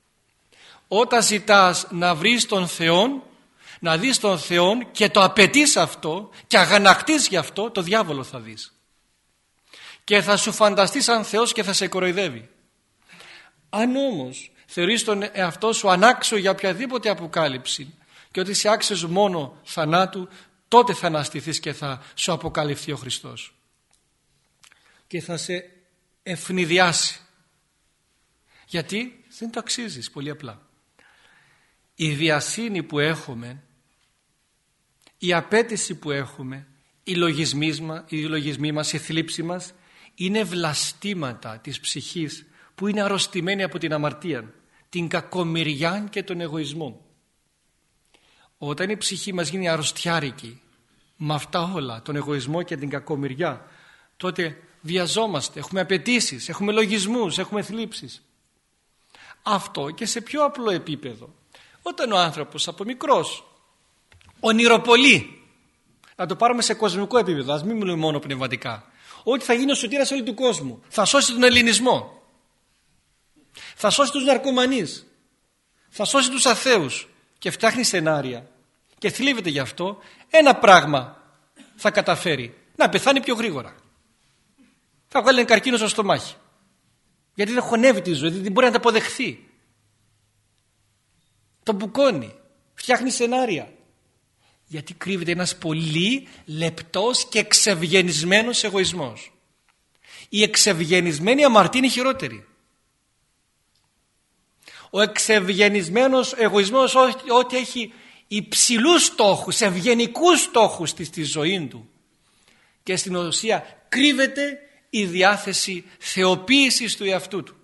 Όταν ζητάς να βρεις τον Θεό, να δεις τον Θεό και το απαιτείς αυτό και αγανακτείς γι' αυτό, το διάβολο θα δεις. Και θα σου φανταστείς σαν Θεός και θα σε κοροϊδεύει. Αν όμως θεωρείς τον εαυτό σου ανάξιο για οποιαδήποτε αποκάλυψη και ότι είσαι άξιος μόνο θανάτου, τότε θα αναστηθείς και θα σου αποκαλυφθεί ο Χριστός. Και θα σε ευνηδιάσει. Γιατί δεν το αξίζεις, πολύ απλά. Η βιασύνη που έχουμε, η απέτηση που έχουμε, οι λογισμοί μας, η θλίψη μας είναι βλαστήματα της ψυχής που είναι αρρωστημένη από την αμαρτία, την κακομοιριά και τον εγωισμό. Όταν η ψυχή μας γίνει αρρωστιάρικη με αυτά όλα, τον εγωισμό και την κακομοιριά, τότε βιαζόμαστε, έχουμε απαιτήσεις, έχουμε λογισμούς, έχουμε θλίψεις. Αυτό και σε πιο απλό επίπεδο. Όταν ο άνθρωπος από μικρός ονειροπολεί, να το πάρουμε σε κοσμικό επίπεδο, ας μην μιλούμε μόνο πνευματικά, ότι θα γίνει ο σωτήρας όλου του κόσμου, θα σώσει τον ελληνισμό, θα σώσει τους ναρκωμανείς, θα σώσει τους αθέους και φτιάχνει σενάρια και θλίβεται γι' αυτό, ένα πράγμα θα καταφέρει, να πεθάνει πιο γρήγορα. Θα βγάλει ένα καρκίνο στο στομάχι. Γιατί δεν χωνεύει τη ζωή, δεν μπορεί να τα αποδεχθεί. Το μπουκώνει, φτιάχνει σενάρια. Γιατί κρύβεται ένας πολύ λεπτός και εξευγενισμένος εγωισμός. Η εξευγενισμένη αμαρτία είναι χειρότερη. Ο εξευγενισμένος εγωισμός ότι έχει υψηλούς στόχους, ευγενικούς στόχους στη ζωή του. Και στην ουσία κρύβεται η διάθεση θεοποίησης του εαυτού του.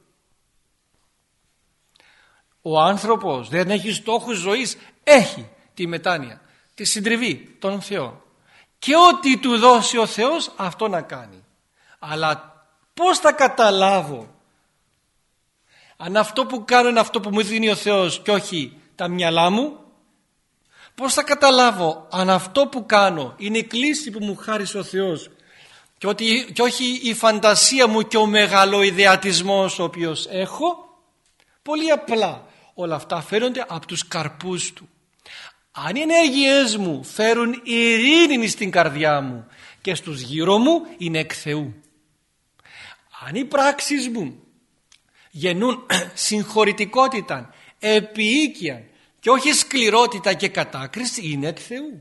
Ο άνθρωπος δεν έχει στόχους ζωής, έχει τη μετάνοια, τη συντριβή των Θεών. Και ό,τι του δώσει ο Θεός αυτό να κάνει. Αλλά πώς θα καταλάβω αν αυτό που κάνω είναι αυτό που μου δίνει ο Θεός και όχι τα μυαλά μου? Πώς θα καταλάβω αν αυτό που κάνω είναι η κλίση που μου χάρισε ο Θεός και όχι η φαντασία μου και ο μεγαλοειδεατισμός ο οποίος έχω? Πολύ απλά. Όλα αυτά φέρονται από τους καρπούς του. Αν οι ενέργειές μου φέρουν ειρήνη στην καρδιά μου και στους γύρω μου, είναι εκ Θεού. Αν οι πράξεις μου γεννούν συγχωρητικότητα, επιοίκεια και όχι σκληρότητα και κατάκριση, είναι εκ Θεού.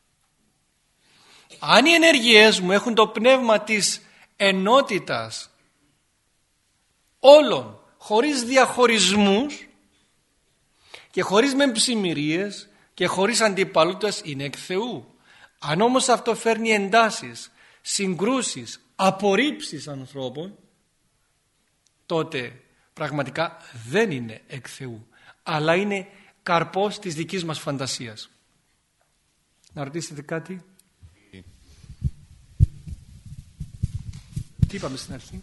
Αν οι ενέργειές μου έχουν το πνεύμα της ενότητας όλων, χωρίς διαχωρισμούς και χωρίς μεμψημυρίες και χωρίς αντιπαλότητες, είναι εκ Θεού. Αν όμως αυτό φέρνει εντάσεις, συγκρούσεις, απορρίψεις ανθρώπων, τότε πραγματικά δεν είναι εκ Θεού, αλλά είναι καρπός της δικής μας φαντασίας. Να ρωτήσετε κάτι? Τι είπαμε στην αρχή?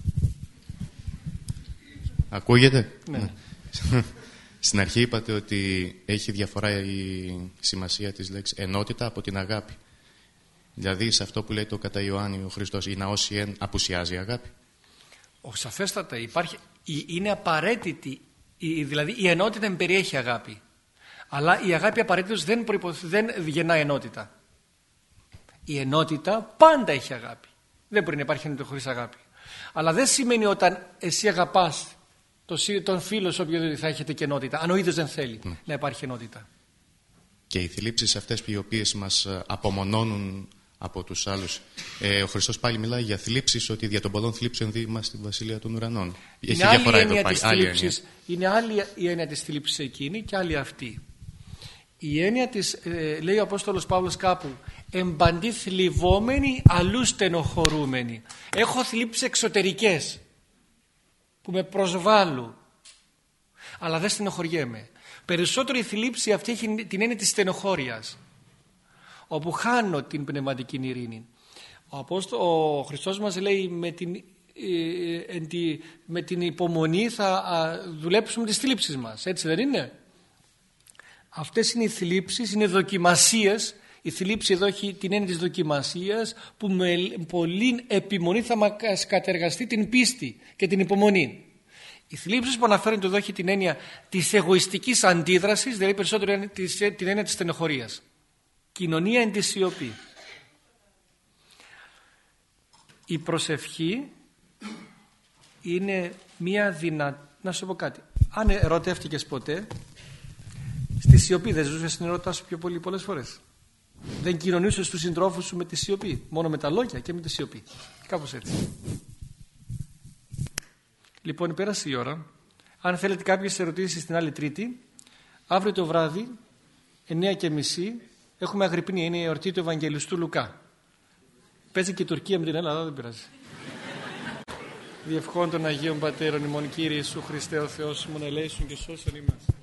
Ακούγεται? Ναι. Στην αρχή είπατε ότι έχει διαφορά η σημασία της λέξης ενότητα από την αγάπη. Δηλαδή σε αυτό που λέει το κατά Ιωάννη ο Χριστός, η ναός εν απουσιάζει αγάπη? Σαφέστατα υπάρχει, είναι απαραίτητη, δηλαδή η ενότητα περιέχει αγάπη. Αλλά η αγάπη απαραίτητος δεν γεννά ενότητα. Η ενότητα πάντα έχει αγάπη. Δεν μπορεί να υπάρχει ενότητα χωρίς αγάπη. Αλλά δεν σημαίνει όταν εσύ αγαπάς τον φίλο σου οποιοδήποτε θα έχετε και ενότητα. Αν ο ίδιος δεν θέλει να υπάρχει ενότητα. Και οι θλίψεις αυτές οι οποίες μας απομονώνουν από τους άλλους. Ο Χριστός πάλι μιλάει για θλίψεις, ότι δια των πολλών θλίψεων είμαστε στη Βασιλεία των Ουρανών. Έχει διαφορά εδώ πάλι. Είναι άλλη η έννοια της θλίψης εκείνη και άλλη αυτή. Η έννοια της, λέει ο Απόστολος Παύλος κάπου, εμπαντή θλιβόμενοι αλλού στενοχωρούμενοι. Έχω θλίψεις εξωτερικές που με προσβάλλουν, αλλά δεν στενοχωριέμαι. Περισσότερο η θλίψη αυτή έχει την έννοια της στενοχώριας, όπου χάνω την πνευματική ειρήνη. Ο Χριστός μας λέει με την υπομονή θα δουλέψουμε τις θλίψεις μας. Έτσι δεν είναι? Αυτές είναι οι θλίψεις, είναι δοκιμασίες. Η θλίψη εδώ έχει την έννοια της δοκιμασίας, που με πολλή επιμονή θα μας κατεργαστεί την πίστη και την υπομονή. Οι θλίψεις που αναφέρονται εδώ έχει την έννοια της εγωιστικής αντίδρασης, δηλαδή περισσότερο την έννοια της στενοχωρίας. Κοινωνία εν τη σιωπή. Η προσευχή είναι μία Να σου πω κάτι. Αν ερωτεύτηκες ποτέ, στη σιωπή δεν ζούσες την ερώτησή σου πιο πολύ πολλές φορές? Δεν κοινωνούσες τους συντρόφους σου με τη σιωπή? Μόνο με τα λόγια και με τη σιωπή. Κάπως έτσι. Λοιπόν, πέρασε η ώρα. Αν θέλετε κάποιες ερωτήσεις την άλλη Τρίτη, αύριο το βράδυ 9:30 έχουμε Αγρυπνία, είναι η εορτή του Ευαγγελιστού Λουκά. Παίζει και η Τουρκία με την Ελλάδα, δεν πειράζει. Διευχών των Αγίων Πατέρων ημών, Κύριε Ιησού Χριστέ ο Θεός ημών, ελέησον και σώσον ημάς.